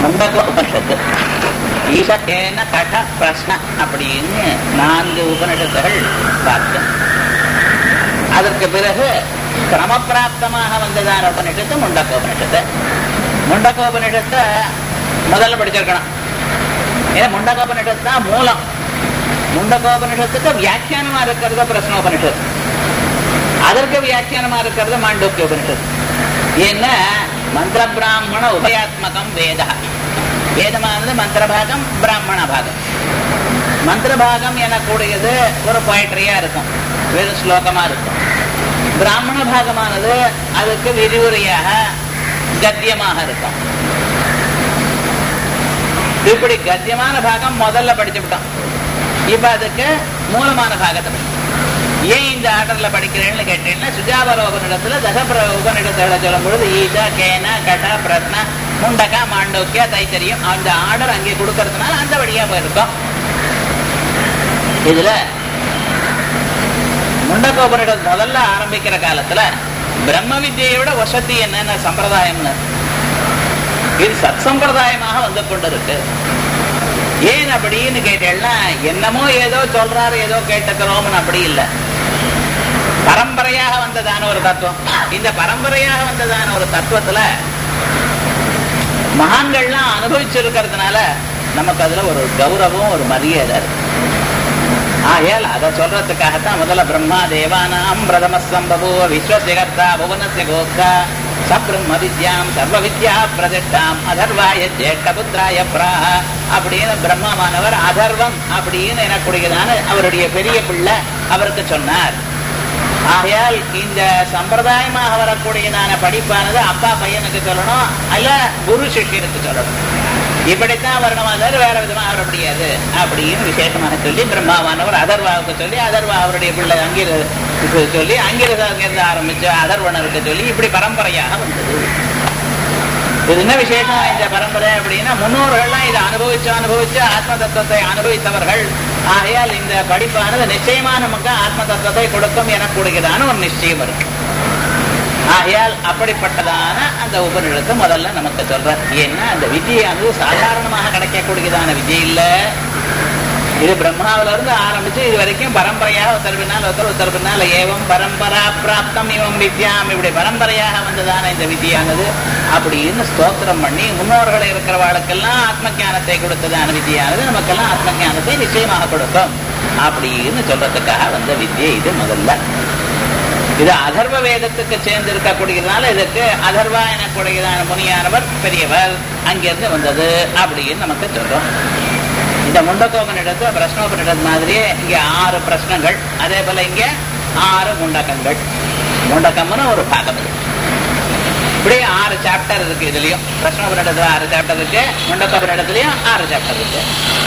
முண்டக உபனிஷத்து. ஈசகேன கட பிரஸ்ன அப்படின்னு 4 உபனிஷத்துகள் பார்த்தோம். அதற்கு பிறகு கிரமப்பிராப்தமாக வந்ததான உபனிஷத்து முண்டகோபனிஷத்து. முண்டகோபனிஷத்தை முதல்ல படிச்சிருக்கணும். ஏன்னா முண்டகோபனிஷத்து தான் மூலம். முண்டகோபனிஷத்துக்கு வியாக்கியானமா இருக்கிறது பிரஸ்னோபனிஷத்து, அதற்கு வியாக்கியானமா இருக்கிறது மாண்டூக்கிய உபனிஷத்து. ஏன்னா மந்திர பிராமண உபயாத்மகம் வேத. வேதமானது மந்திர பாகம், பிராமண பாகம். மந்திர பாகம் எனக்கூடியது ஒரு போயட்ரியா இருக்கும், வெறும் ஸ்லோகமா இருக்கும். பிராமண பாகமானது அதுக்கு விரிவுரையாக கத்தியமாக இருக்கும். இப்படி கத்தியமான பாகம் முதல்ல படிச்சு விட்டோம். இப்ப அதுக்கு மூலமான பாகத்தை படிக்கும். ஏன் இந்த ஆர்டர்ல படிக்கிறேன்னு கேட்டீங்கன்னா, சுஜாபர உபனிடத்துல தசபிர உபனிடத்துல சொல்லும் பொழுது ஈசா கேன கட பிரத்ன முண்டக மாண்டோக்கிய தைத்தரியம் அந்த ஆர்டர் அங்கே கொடுக்கறதுனால அந்த வழியா போயிருக்கோம். இதுல முண்டகோபனிடம் முதல்ல ஆரம்பிக்கிற காலத்துல பிரம்ம வித்யோட வசதி என்னென்ன சம்பிரதாயம்னு, இது சத் சம்பிரதாயமாக வந்து கொண்டிருக்கு. ஏன் அப்படின்னு கேட்டேன்னா, என்னமோ ஏதோ சொல்றாரு, ஏதோ கேட்டுக்கிறோம்னு அப்படி இல்லை. பரம்பரையாக வந்ததான ஒரு தத்துவம். இந்த பரம்பரையாக வந்ததான ஒரு தத்துவத்துல மகான்கள்லாம் அனுபவிச்சிருக்கிறதுனால நமக்கு அதுல ஒரு கௌரவம், ஒரு மரியாதை இருக்கு. ஆகையால் அதை சொல்றதுக்காகத்தான் முதல்ல பிரம்மா தேவானாம் பிரதம சம்பவோ விஸ்வசிகர்த்தா புவனஸ்ய கோப்தா சப்ரம்ம வித்யாம் சர்வ வித்யா பிரதிஷ்டாம் அதர்வாய ஜேஷ்டபுத்ராய பிராஹ அப்படின்னு பிரம்மமானவர் அதர்வம் அப்படின்னு எனக்கூடியதான அவருடைய பெரிய பிள்ளை அவருக்கு சொன்னார். ஆகையால் இந்த சம்பிரதாயமாக வரக்கூடியதான படிப்பானது அப்பா பையனுக்கு சொல்லணும், அல்ல குரு சிஷ்யனுக்கு சொல்லணும். இப்படித்தான் வரணுமா, வேற விதமாக வர முடியாது அப்படின்னு விசேஷமாக சொல்லி பிரம்மாவானவர் அதர்வாவுக்கு சொல்லி, அதர்வா அவருடைய பிள்ளை அங்கிரசுக்கு சொல்லி, அங்கிரசிருந்து ஆரம்பிச்சு அதர்வனருக்கு சொல்லி, இப்படி பரம்பரையாக வந்தது. இது என்ன விசேஷம் இந்த பரம்பரை அப்படின்னா, முன்னோர்கள்லாம் இதை அனுபவிச்சு ஆத்ம தத்துவத்தை அனுபவித்தவர்கள். ஆகையால் இந்த படிப்பானது நிச்சயமா நமக்கு ஆத்ம தத்துவத்தை கொடுக்கும் எனக்கூடியதான ஒரு நிச்சயம் இருக்கு. ஆகையால் அப்படிப்பட்டதான அந்த உபநிடத்தை முதல்ல நமக்கு சொல்ற. ஏன்னா அந்த வித்தியானது சாதாரணமாக கிடைக்கக்கூடியதான வித்தியை இல்ல. இது பிரம்மாவில இருந்து ஆரம்பிச்சு இது வரைக்கும் பரம்பரையாக ஒருத்தர் பின்னால் ஏவம் பரம்பரா பிராப்தம் இவம் வித்யாம், இப்படி பரம்பரையாக வந்ததான இந்த வித்தியானது அப்படின்னு ஸ்தோத்திரம் பண்ணி முன்னோர்கள் இருக்கிறவாளுக்கெல்லாம் ஆத்ம ஞானத்தை கொடுத்ததான வித்தியானது நமக்கெல்லாம் ஆத்ம ஞானத்தை நிச்சயமாக கொடுக்கும் அப்படின்னு சொல்றதுக்காக வந்த வித்தியை இது முதல்ல. இது அதர்வ வேதத்துக்கு சேர்ந்து இருக்கக்கூடியதுனால இதுக்கு அதர்வா எனக்கூடியதான முனியானவர் பெரியவர் அங்கிருந்து வந்தது அப்படின்னு நமக்கு சொல்றோம். இந்த முண்டகோபனிடத்து பிரஸ்னோபனிடத்து மாதிரியே இங்க 6 பிரஸ்னங்கள், அதே போல இங்க 6 முண்டகங்கள். முண்டகம்னு ஒரு பாகம் இருக்கு. இப்படி 6 சாப்டர் இருக்கு. இதுலயும் பிரஸ்னோபனிடத்துல 6 சாப்டர் இருக்கு, முண்டகோபனிடத்துலயும் 6 சாப்டர் இருக்கு.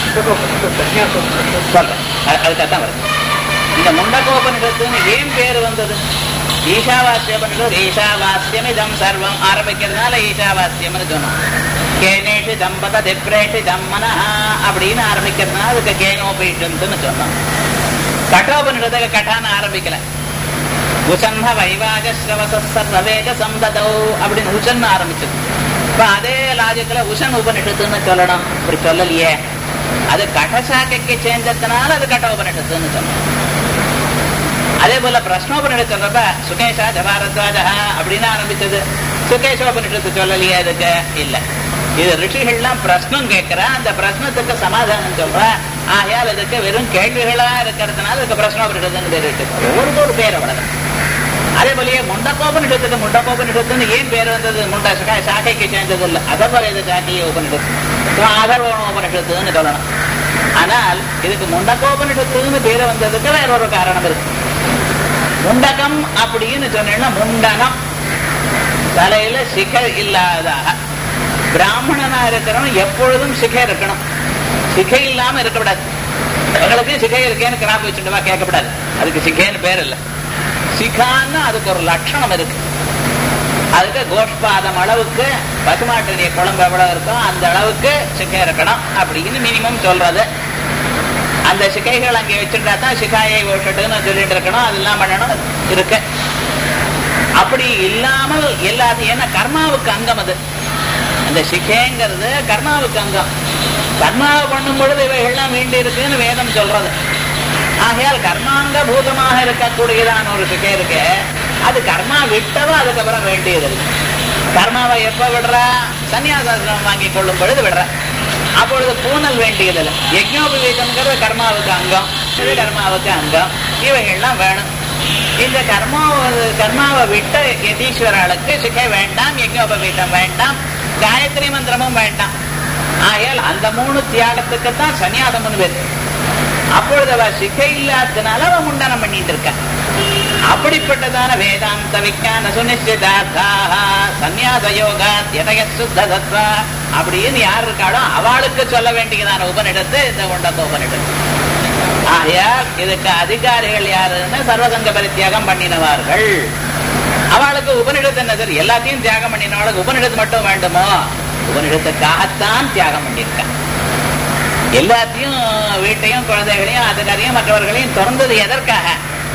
சொல்றேன், அதுக்காகத்தான் வருது. இந்த முண்டகோபனிடத்துன்னு ஏன் பேர் வந்தது? ஈஷாவாஸ்யபனிடம் ஈஷாவாஸ்யம் இதம் சர்வம் ஆரம்பிக்கிறதுனால ஈஷாவாஸ்யம்னு சொன்னோம். கேனேஷி தம்பத திப்ரேஷி தம்மன அப்படின்னு ஆரம்பிக்கிறதுனால அதுக்கு கேனோபீஷன்னு சொன்னோம். கட்டோபனிடத்துக்கு கட்டான்னு ஆரம்பிக்கல. உசன்ன வைவாஜஸ்ரவசர்வேக சம்பதோ அப்படின்னு உசன் ஆரம்பிச்சது. இப்ப அதே லாஜிக்கல உசன் உபனிஷத்துன்னு சொல்லணும். இப்படி சொல்லலையே, அது கடசாக்கைக்கு சேர்ந்ததுனால அது கட்டோபனிஷத்துன்னு சொன்னோம். அதே போல பிரஸ்னோபனிஷத்து சொல்றப்ப சுகேஷா ஜபாரத்வாஜா அப்படின்னு ஆரம்பிச்சது. சுகேஷோபனிஷத்து சொல்லலையே, அதுக்கு இல்ல. இது ரிஷிகள்லாம் பிரஸ்னம் கேட்கிறா, அந்த பிரஸ்னத்துக்கு சமாதானம் சொல்றா. ஆகையால் இதுக்கு வெறும் கேள்விகளா இருக்கிறதுனால இதுக்கு பிரஸ்னோபனிஷத்துன்னு பேர் இருக்கு. ஒவ்வொரு பேர் அவ்வளவு. அதே போலயே முண்டகோபனிஷத்துக்கு முண்டகோபனிஷத்துன்னு ஏன் பேர் வந்தது? முண்ட சாக்கைக்கு சேர்ந்தது இல்லை, அதர்வ வேத சாக்கிய உபனிஷத்து, அதர்வோபனிஷத்துன்னு சொல்லணும். ஆனால் இதுக்கு முண்டகோபனிஷத்துன்னு பேர் வந்ததுக்கு வேற ஒரு காரணம் இருக்கு. முண்டகம் அப்படின்னு சொன்னா முண்டனம், தலையில சிகை இல்லாதாக. பிராமணனா இருக்கிறவன் எப்பொழுதும் சிகை இருக்கணும், சிகை இல்லாம இருக்கக்கூடாது. எங்களுக்கு சிகை இருக்கேன்னு கிராப் வச்சுட்டுவா கேட்கக்கூடாது. அதுக்கு சிகைன்னு பேர் இல்லை. சிகான்னு அதுக்கு ஒரு லட்சணம் இருக்கு. அதுக்கு கோஷ்பாதம் அளவுக்கு பசுமாட்டினுடைய குழம்பு எவ்வளவு இருக்கோ அந்த அளவுக்கு சிகை இருக்கணும் அப்படின்னு மினிமம் சொல்றது. அந்த சிகைகள் அங்கே வச்சுட்டா தான் சிகாயை ஓஷட்டுன்னு சொல்லிட்டு இருக்கணும், அதெல்லாம் பண்ணணும் இருக்கு. அப்படி இல்லாமல் எல்லாத்தையும், ஏன்னா கர்மாவுக்கு அங்கம் அது. அந்த சிக்கைங்கிறது கர்மாவுக்கு அங்கம். கர்மாவை பண்ணும் பொழுது இவைகள்லாம் வேண்டி இருக்குன்னு வேதம் சொல்றது. ஆகையால் கர்மாங்க பூதமாக இருக்கக்கூடியதான ஒரு சிக்கை இருக்கு, அது கர்மா விட்டவா அதுக்கப்புறம் வேண்டியது. கர்மாவை எப்ப விடுற? சன்னியாசம் வாங்கி கொள்ளும் பொழுது விடுற. அப்பொழுது பூனல் வேண்டியதில்லை. யஜ்ஞோபவீதம்ங்கிறது கர்மாவுக்கு அங்கம், இது கர்மாவுக்கு அங்கம். இவைகள்லாம் வேணும். இந்த கர்மாவை விட்ட யதீஸ்வரர்களுக்கு சிக்கை வேண்டாம், யஜ்ஞோபவீதம் வேண்டாம், காயத்ரி மந்திரமும் வேண்டாம். ஆகையால் அந்த 3 தியாகத்துக்குத்தான் சன்னியாசம் பேர். அப்பொழுது அவ சிக்கை இல்லாததுனால அவ முண்டனம் பண்ணிட்டு இருக்க. அப்படிப்பட்டதான வேதாந்த விஞ்ஞான சுனிச்சிதார்த்தாக சன்னியாச யோகா யதய சுத்த தத்வா அப்படின்னு யார் இருக்காளோ அவளுக்கு சொல்ல வேண்டியதான உபநிடத்து இந்த முண்டக்க உபநிடத்து. ஆகையால் இதுக்கு அதிகாரிகள் யாருன்னு சர்வசங்க பரித்தியாகம் பண்ணினவார்கள். அவளுக்கு உபநிடத்து என்ன சார்? எல்லாத்தையும் தியாகம் பண்ணினவளுக்கு உபநிடத்து மட்டும் வேண்டுமோ? உபநிடத்துக்காகத்தான் தியாகம் பண்ணியிருக்க. எல்லாத்தையும் வீட்டையும் குழந்தைகளையும் அதிகாரியும் மற்றவர்களையும் திறந்தது எதற்காக?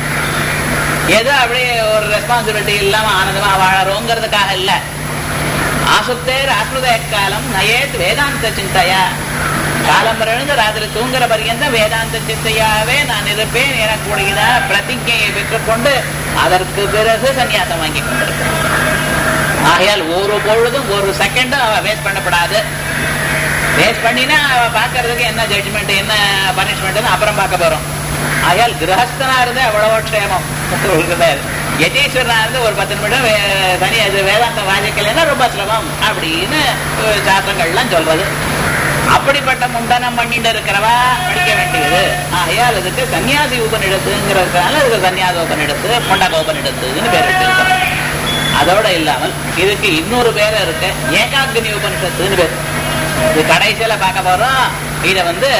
ஏதோ அப்படியே ஒரு ரெஸ்பான்சிபிலிட்டி இல்லாம ஆனந்தமா வாழறோங்கிறதுக்காக இல்ல. ஆசுத்தேர் ஆஸ்ருத காலம் நயேத் வேதாந்த சிந்தையா. காலம் எழுந்து ராத்திரி தூங்குற பரியந்தம் வேதாந்த சிந்தையாவே நான் இருப்பேன் எனக்குடைய பிரதிஜையை பெற்றுக்கொண்டு அதற்கு பிறகு சன்னியாசம் வாங்கி கொண்டிருக்கேன். ஆகையால் ஒரு பொழுதும் ஒரு செகண்டும் அவ வேஸ்ட் பண்ணப்படாது. வேஸ்ட் பண்ணினா அவ பாக்குறதுக்கு என்ன ஜட்ஜ்மெண்ட் என்ன பனிஷ்மெண்ட் அப்புறம் பார்க்க போறோம். ஆகையால் கிரகஸ்தனா இருந்து அவ்வளவோ க்ஷேமம். யதீஸ்வரனா இருந்து ஒரு 10 நிமிடம் தனி அது வேதாந்த வாசிக்கலைன்னா ரொம்ப சிரமம் அப்படின்னு சாஸ்திரங்கள்லாம் சொல்றது. அப்படிப்பட்ட முண்டனம் பண்ணிட்டு இருக்கிறவா படிக்க வேண்டியது. ஆகையால் இதுக்கு சன்னியாசி உபநிடத்துங்கிறதுனால இதுக்கு சன்னியாச உபநிடத்து முண்டக உபநிடத்துன்னு பேர் எடுத்திருக்கோம். அதோட இல்லாமல் இதுக்கு இன்னொரு பேர் இருக்கு, ஏகாக்னி உபனிஷத்துன்னு பேர். இது கடைசியில பார்க்க போறோம். இத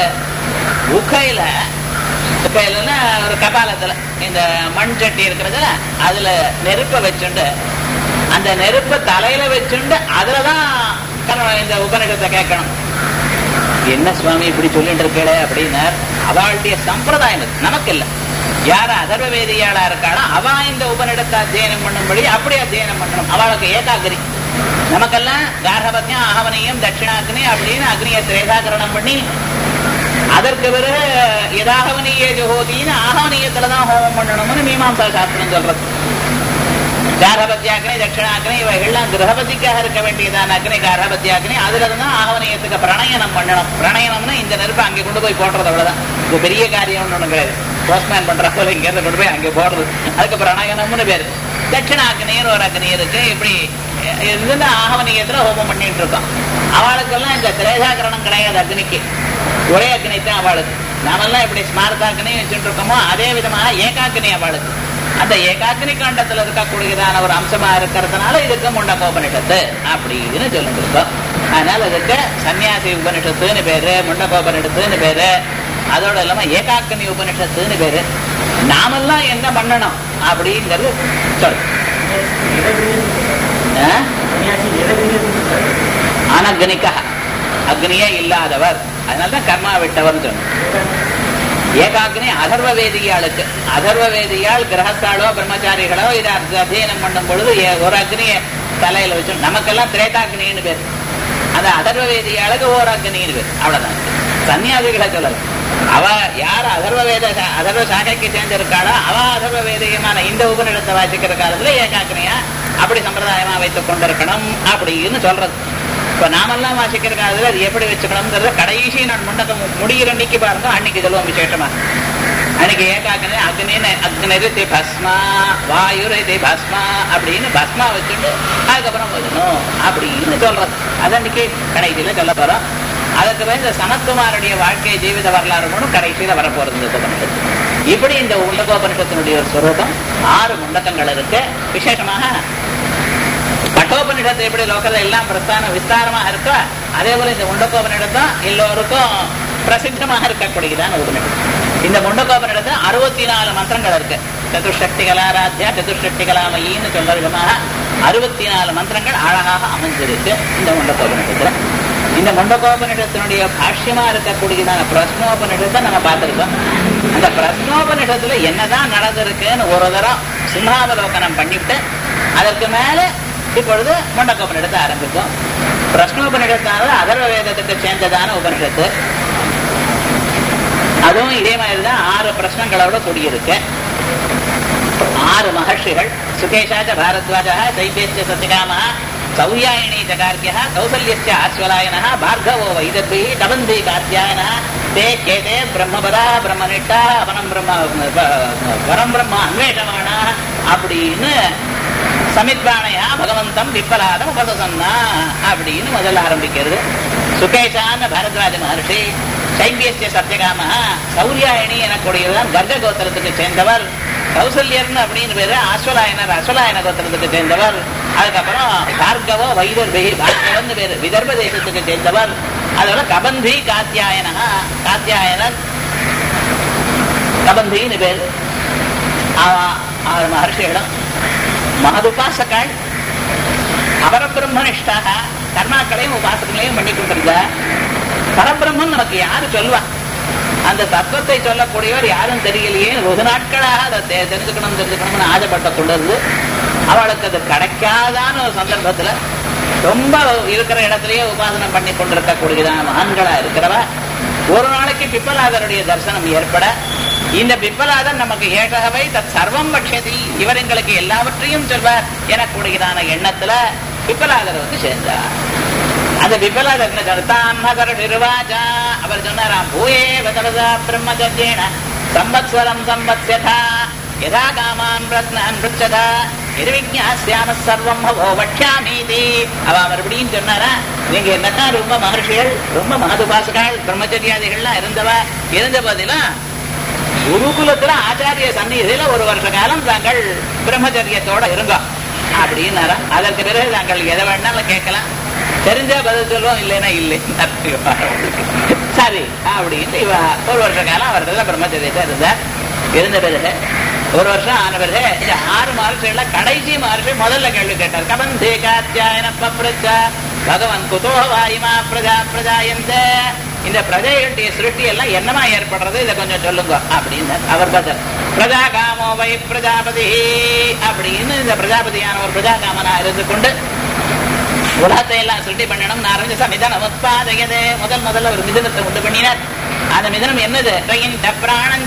உக்கையில ஒரு கபாலத்துல இந்த மண் சட்டி இருக்கிறதுல அதுல நெருப்ப வச்சுண்டு அந்த நெருப்ப தலையில வச்சுண்டு அதுலதான் இந்த உபநிடத்தை கேட்கணும். என்ன சுவாமி இப்படி சொல்லிட்டு இருக்கே அப்படின்னா அவளுடைய சம்பிரதாயம் நமக்கு இல்ல. யார அதர்வ வேதியாளா இருக்காளோ அவ இந்த உபநிடத்தை அத்தியனம் பண்ணும்படி அப்படி அத்தியனம் பண்ணணும். அவளுக்கு ஏகாகிரி. நமக்கெல்லாம் கார்ஹபத்தியம் ஆகவனியம் தட்சிணாக்னி அப்படின்னு அக்னியை திரேதாகரணம் பண்ணி அதற்கு பிறகு எதாகவனியே ஜோதின்னு ஆகவனியத்துலதான் ஹோமம் பண்ணணும்னு மீமாம்சா சாஸ்திரம் சொல்றது. கார்ஹபத்தியாக்னி தட்சிணாக்னி இவைகள்லாம் கிரகபதிக்காக இருக்க வேண்டியதான அக்னி கார்ஹபத்தியாக்னி அதுலதான் ஆகவனியத்துக்கு பிரணயனம் பண்ணணும். பிரணயனம்னா இந்த நெருப்பை அங்கே கொண்டு போய் போடுறது, அவ்வளவுதான். இது பெரிய காரியம் ஒண்ணு கிடையாது. போஸ்ட்மேன் பண்ற போல இங்க இருந்து கொண்டு போய் அங்கே போடுறது, அதுக்கு பிரணயனம்னு பேரு. தட்சிணாக்னின்னு ஒரு அக்னி இருக்கு. இப்படி இருந்து ஆகவனியத்துல ஹோமம் பண்ணிட்டு இருக்கோம். அவளுக்கெல்லாம் இந்த திரேதாகரணம் கிடையாது. அக்னிக்கு ஒரே அக்னி தான் அவளுக்கு. நாமெல்லாம் இப்படி ஸ்மார்த்தாக்னி வச்சுட்டு இருக்கோமோ அதே விதமாக ஏகாக்னி அவளுக்கு. அந்த ஏகாக்னி காண்டத்துல இருக்கக்கூடியதான ஒரு அம்சமா இருக்கிறதுனால இதுக்கு முண்டகோபனிஷத்து அப்படின்னு சொல்லிட்டு இருக்கோம். அதனால இதுக்கு சன்னியாசி உபனிஷத்துன்னு பேரு, முண்டகோபனிஷத்துன்னு பேரு. அதோட இல்லாம ஏகாக்னி உபனிஷத்துன்னு பேரு. நாமெல்லாம் என்ன பண்ணணும் அப்படிங்கிறது சொல். அனக்னிகா, அக்னியே இல்லாதவர், அதனால்தான் கர்மா விட்டவர் சொன்ன. ஏகாக்னி அதர்வ வேதியாளுக்கு. அதர்வ வேதியாள் கிரகஸ்தாளோ பிரம்மச்சாரிகளோ இதை அத்தியனம் பண்ணும் பொழுது ஒரு அக்னிய தலையில வச்சு. நமக்கெல்லாம் திரேதாக்னின்னு பேர். அந்த அதர்வ வேதியாளுக்கு ஒரு அக்னின்னு பேர். அவ்வளவுதான். சன்னியாசிகளை சொல்லல. அவ யார் அதர்வ சாகைக்கு சேர்ந்திருக்காளோ அவ அதர்வ வேதியமான இந்த உபநிடத்தை வாசிக்கிற காலத்துல ஏகாக்னியா அப்படி சம்பிரதாயமா வைத்துக் கொண்டிருக்கணும் அப்படின்னு சொல்றது. இப்ப நாமெல்லாம் வாசிக்கிற காலத்துல அது எப்படி வச்சுக்கணும்ங்கிறத கடைசி நான் முண்டக்கம் முடிகிற அன்னைக்கு பாருங்க, அன்னைக்கு சொல்லுவோம் விசேஷமா. அன்னைக்கு ஏகாக்னி அக்னிருதி பஸ்மா வாயுருதி பஸ்மா அப்படின்னு பஸ்மா வச்சுட்டு அதுக்கப்புறம் வரணும் அப்படின்னு சொல்றது. அது அன்னைக்கு கடைசியில சொல்ல போறோம். அதுக்கு இந்த சனத்குமாருடைய வாழ்க்கை ஜீவித வரலாறு கடைசியில வரப்போறது. இப்படி இந்த முண்டகோபனிஷத்தினுடைய ஒரு சுரூபம் 6 முண்டக்கங்கள் இருக்கு. விசேஷமாக கட்டோபனிஷத்து எப்படி லோகத்துல எல்லாம் பிரஸ்தான விஸ்தாரமாக இருக்கோ அதே போல இந்த முண்டகோபனிடத்தான் எல்லோருக்கும் பிரசித்தமாக இருக்கக்கூடியதான உபநிஷத்து. இந்த முண்டகோபனிடத்துல 64 மந்திரங்கள் இருக்கு. சதுர்ஷக்தி கலாராத்யா சதுர்ஷக்தி கலாமயின்னு சொல்ற விதமாக 64 மந்திரங்கள் அழகாக அமைஞ்சிருக்கு இந்த முண்டகோபனிஷத்துல. இந்த முண்டகோபனிஷத்தினுடைய பாஷ்யமா இருக்கக்கூடியதான பிரஸ்னோபனிஷத்தை நம்ம பார்த்திருக்கோம். அந்த பிரஸ்னோபனிஷத்துல என்னதான் நடந்திருக்குன்னு ஒரு தரம் சிம்மாவலோகனம் பண்ணிவிட்டு அதற்கு மேல இப்பொழுது முண்டகோபனிஷத்தை ஆரம்பிக்கும். பிரஷ்னோபனிஷத்தானது அதர்வ வேதத்துக்கு சேர்ந்ததான உபனிஷத்து. அதுவும் இதே மாதிரிதான் 6 பிரஷ்னங்களோட கூடியிருக்கு. 6 மகர்ஷிகள் சுகேஷாச்ச பாரத்வாஜா சைபேத்ய சத்யகாம சௌயாயினி கார்கிய கௌசல்யஸ்ய ஆஸ்வலாயன பார்கவோ வைதர்பி கபந்தி காத்யாயன தே கேதே பிரம்மபதா பிரம்மனிட்டா அவனம் பரம் பிரம்ம அன்வேஷமானா அப்படின்னு சமித்வானையா பகவந்தம் விப்பலாதம் உபசன்னா அப்படின்னு முதல்ல ஆரம்பிக்கிறது. சுகேஷான பாரத்வாஜ மகர்ஷி, சைபியஸ்ய சத்யகாம சௌரியாயணி எனக்கூடியதுதான் கர்க கோத்திரத்துக்கு சேர்ந்தவர், கௌசல்யர்னு அப்படின்னு பேரு அஸ்வலாயனர் அஸ்வலாயன கோத்திரத்துக்கு சேர்ந்தவர். அதுக்கப்புறம் பார்கவோ வைதர்பி பார்கவன் பேரு விதர்ப தேசத்துக்கு சேர்ந்தவர். அதோட கபந்தி காத்தியாயன காத்தியாயனர் கபந்தின்னு பேரு. 6 மகர்ஷிகளும் மகதுபாசகாள், அபரபிரம்மனிஷ்டாக கர்மாக்களையும் உபாசகங்களையும் பண்ணி கொண்டிருந்த பரபிரம்மன் நமக்கு யாரு சொல்லுவா? அந்த தத்துவத்தை சொல்லக்கூடியவர் யாரும் தெரியலையே. வெகு நாட்களாக அதை தெரிஞ்சுக்கணும்னு ஆசைப்பட்ட கொண்டிருந்து அவளுக்கு அது கிடைக்காதான ஒரு சந்தர்ப்பத்துல ரொம்ப இருக்கிற இடத்திலேயே உபாசனம் பண்ணி கொண்டிருக்கக்கூடியதான மகான்களா இருக்கிறவ ஒரு நாளைக்கு பிப்பலாதருடைய தரிசனம் ஏற்பட, இந்த பிப்பலாதர் நமக்கு ஏகவை தத் சர்வம் பட்சதி, இவர் எங்களுக்கு எல்லாவற்றையும் சொல்வார் எனக்கூடியதான எண்ணத்துல பிப்பலாதர் வந்து சேர்ந்தார். அந்த பிப்பலாதர் என்ன சொல்லிருவாச்சா, அவர் சொன்னாராம், பூயே வதவதா பிரம்மஜேன சம்பத்ஸ்வரம் சம்பத்யதா யதா காமான் பிரத்னான் பிருச்சதா நிர்விஜ்ஞாஸ்யாம சர்வம் வட்சாமீதி. அவ மறுபடியும் சொன்னாரா, நீங்க என்னதான் ரொம்ப மகர்ஷிகள், ரொம்ப மகதுபாசகால், பிரம்மச்சரியாதிகள்லாம் இருந்த போதிலும் குருகுலத்துல ஆச்சாரிய சந்நிதியில 1 வருஷ காலம் தாங்கள் பிரம்மச்சரியத்தோட இருங்க அப்படின்னாரா. அதற்கு பிறகு தாங்கள் எதை வேணாலும் கேட்கலாம், தெரிஞ்சா பதில் சொல்லுவோம், இல்லைன்னா இல்லை சரி அப்படின்னு இவ 1 வருஷ காலம் அவர்கள் பிரம்மச்சரியத்தை இருந்தார். இருந்த பிறகு 1 வருஷம் ஆன பிறகு இந்த 6 மகர்ஷிகள்ல கடைசி மகர்ஷி முதல்ல கேள்வி கேட்டார். கபந்தே காத்தியாயன பப்ரச்சா பகவன் குதோ வாயுமா பிரஜா பிரஜாயந்த, இந்த பிரஜைகளுடைய சிருஷ்டி எல்லாம் என்னமா ஏற்படுறது, இதை கொஞ்சம் சொல்லுங்க அப்படின்னு அவர் பார்த்தார். பிரஜா காமோ வை பிரஜாபதி அப்படின்னு இந்த பிரஜாபதியான ஒரு பிரஜா காமனா இருந்து கொண்டு உலகத்தை எல்லாம் சிருஷ்டி பண்ணணும் ஆரம்பிச்ச சமிதனம் உத்பாதையதே முதல்ல ஒரு மிதனத்தை உண்டு பண்ணினார். அந்த மிதனம் என்னது, பிராணம்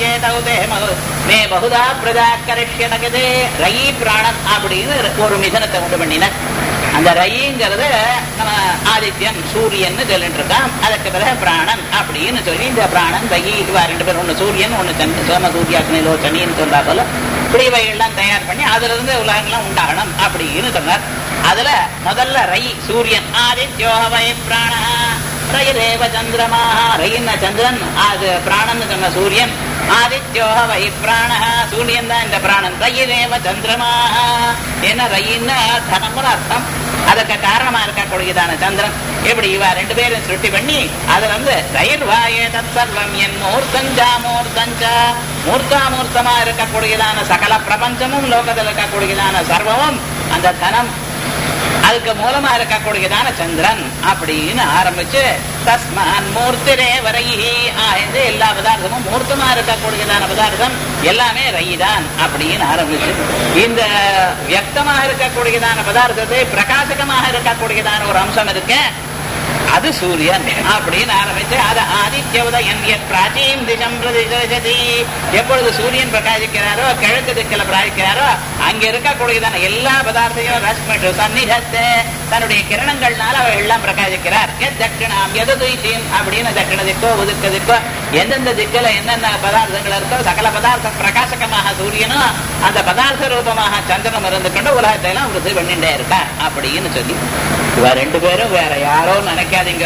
மே பகுதா பிரஜா கரிஷ்யனகதே ரயி பிராணம் அப்படின்னு ஒரு மிதனத்தை உண்டு பண்ணினார். அந்த ரயிங்கிறது நம்ம ஆதித்யன் சூரியன் சொல்லிட்டு இருக்கான். அதுக்கு பிறகு பிராணன் அப்படின்னு சொல்லி இந்த பிராணன் ரயி இதுவா 2 பேர், ஒண்ணு சூரியன் ஒண்ணு சந்திர சோம சூரியாக்னிலோ சனின்னு சொல்றா போல பிரிவைகள்லாம் தயார் பண்ணி அதுல இருந்து உலகங்கள்லாம் உண்டாகணும் அப்படின்னு சொன்னார். அதுல முதல்ல ரயி சூரியன், ஆதித்யோவை பிராண ரயிரேவ சந்திரமா, ரயின்னா சந்திரன், அது பிராணன் சொன்ன சூரியன், ஆதித்யோஹ வை பிராண சூரியன் தான் இந்த பிராணன், ரயிரேவ சந்திரமா. ஏன்னா ரயின்னா தனம்னு அர்த்தம், அதுக்கு காரணமா இருக்கக்கூடியதான சந்திரன். எப்படி இவ 2 பேரும் சிருஷ்டி பண்ணி அதுல வந்து ரயிர்வாயே தத் சர்வம் என் மூர்த்தஞ்சா மூர்த்தஞ்சா, மூர்த்தாமூர்த்தமா இருக்கக்கூடியதான சகல பிரபஞ்சமும் லோகத்தில் இருக்கக்கூடியதான சர்வமும் அந்த தனம், அதுக்கு மூலமா இருக்கக்கூடியதான சந்திரன் அப்படின்னு ஆரம்பிச்சு தஸ்மான் மூர்த்திரே வரையி ஆய்ந்து எல்லா பதார்த்தமும் மூர்த்தமா இருக்கக்கூடியதான பதார்த்தம் எல்லாமே ரயிதான் அப்படின்னு ஆரம்பிச்சு இந்த வியக்தமாக இருக்கக்கூடியதான பதார்த்தத்தை பிரகாசகமாக இருக்கக்கூடியதான ஒரு அம்சம் இருக்கு, அது சூரியன் அப்படின்னு ஆரம்பிச்சு அது ஆதித்ய உதயன் பிராச்சீன் திசம் பிரதிசதி. எப்பொழுது சூரியன் பிரகாசிக்கிறாரோ கிழக்கு திக்கில பிரகாசிக்கிறாரோ அங்க இருக்கக்கூடியதான எல்லா பதார்த்தையும் ரஷ்மிட்டு சன்னிதத்தை தன்னுடைய கிரணங்கள்னால அவள் எல்லாம் பிரகாசிக்கிறார். தட்சிணாம் எது துய்த்தீன் அப்படின்னு தட்சிண திக்கோ ஒதுக்க திக்கோ எந்தெந்த திக்கில என்னென்ன பதார்த்தங்கள் இருக்கோ சகல பதார்த்தம் பிரகாசகமாக சூரியனும் அந்த பதார்த்த ரூபமாக சந்திரனும் இருந்து கொண்டு உலகத்தை எல்லாம் விருது பண்ணிட்டே இருக்கா அப்படின்னு சொல்லி இவ 2 பேரும் வேற யாரோ நினைக்காதீங்க.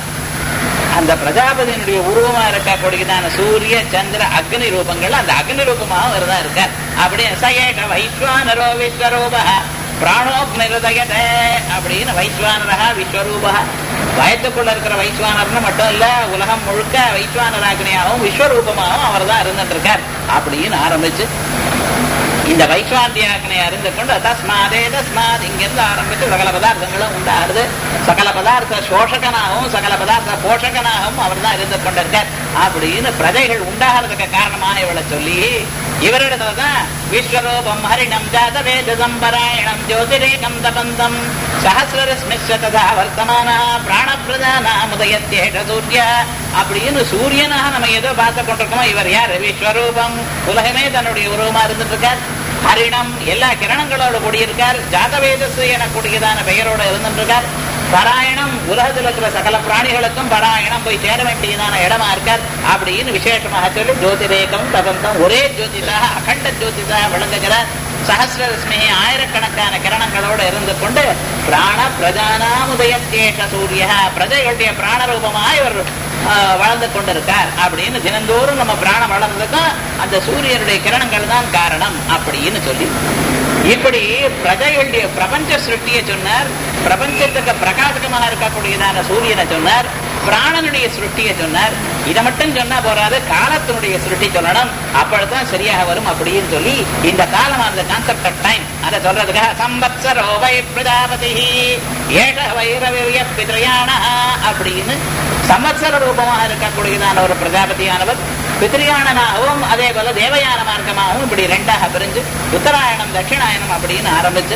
அந்த பிரஜாபதியினுடைய உருவமா இருக்கக்கூடியதான சூரிய சந்திர அக்னி ரூபங்கள் அந்த அக்னி ரூபமாக வருதா இருக்க. அப்படியே சயேக வைஸ்வானரோ விஸ்வரூப பிராணோக்னிருதயதே அப்படின்னு வைஸ்வானரா விஸ்வரூபா, வயத்துக்குள்ள இருக்கிற வைஸ்வானர்னு மட்டும் இல்ல உலகம் முழுக்க வைஸ்வானராக்னியாகவும் விஸ்வரூபமாகவும் அவர் தான் இருந்துட்டு இருக்கார் அப்படின்னு ஆரம்பிச்சு இந்த வைஸ்வாந்தியாக்கனை அறிந்து கொண்டு தஸ்மாதே தஸ்மாத் இங்கிருந்து ஆரம்பித்து சகல பதார்த்தங்களும் உண்டாகிறது. சகல பதார்த்த சோஷகனாகவும் சகல பதார்த்த போஷகனாகவும் அவர் தான் இருந்து கொண்டிருக்கார் அப்படின்னு பிரஜைகள் உண்டாகிறதுக்கு காரணமாக இவளை சொல்லி இவரிடத்துலதான் விஸ்வரூபம் ஹரிணம் ஜாத வேத சம்பராயணம் ஜோதிரேகம் தபந்தம் சஹசிரஸ்மிஸ்ஸ ததா வர்த்தமானா பிராணப்பிரதானா முதயத்யேஷ சூர்ய அப்படின்னு சூரியனாக நம்ம ஏதோ பார்த்து கொண்டிருக்கோம். இவர் யார்? விஸ்வரூபம், உலகமே தன்னுடைய உருவமா இருந்துட்டு இருக்கார். ஹரிணம், எல்லா கிரணங்களோடு கூடியிருக்கார். ஜாதவேதஸ் எனக்கூடியதான பெயரோடு இருந்துட்டு இருக்கார். பராயணம், உலகத்தில் இருக்கிற சகல பிராணிகளுக்கும் பராயணம் போய் சேர வேண்டியதான இடமா இருக்கார் அப்படின்னு விசேஷமாக சொல்லி ஜோதிரேகம் தபந்தம், ஒரே ஜோதிஷாக அகண்ட ஜோதிஷாக விளங்குகிறார். சஹசிரஸ்மி, ஆயிரக்கணக்கான கிரணங்களோடு இருந்து கொண்டு பிராண பிரஜானாமுதயத்தேஷ சூரிய, பிரஜைகளுடைய பிராணரூபமாக இவர் வளர்ந்து கொண்டிருக்கார் அப்படின்னு தினந்தோறும் நம்ம பிராணம் வளர்ந்ததுக்கும் அந்த சூரியனுடைய கிரணங்கள் தான் காரணம் அப்படின்னு சொல்லி இப்படி பிரஜைகளுடைய பிரபஞ்ச சிருஷ்டியை சொன்னார். பிரபஞ்சத்துக்கு பிரகாசகமாக இருக்கக்கூடியதான சூரியனை சொன்னார். பிராணனுடைய சிருஷ்டியை சொன்னார். இதை மட்டும் சொன்னா போறாது, காலத்தினுடைய சிருஷ்டி சொல்லணும், அப்பொழுதுதான் சரியாக வரும் அப்படின்னு சொல்லி இந்த காலம், அந்த கான்செப்ட் ஆஃப் டைம் அதை சொல்றதுக்காக சம்பத்சரோ வை பிரஜாபதி ஏக வைரவிய பித்ரயாண அப்படின்னு சம்பத்சர ரூபமாக இருக்கக்கூடியதான ஒரு பிரஜாபதியானவர் பித்ரியாணனாகவும் அதே போல தேவயான மார்க்கமாகவும் இப்படி ரெண்டாக பிரிஞ்சு உத்தராயணம் தட்சிணாயனம் அப்படின்னு ஆரம்பிச்சு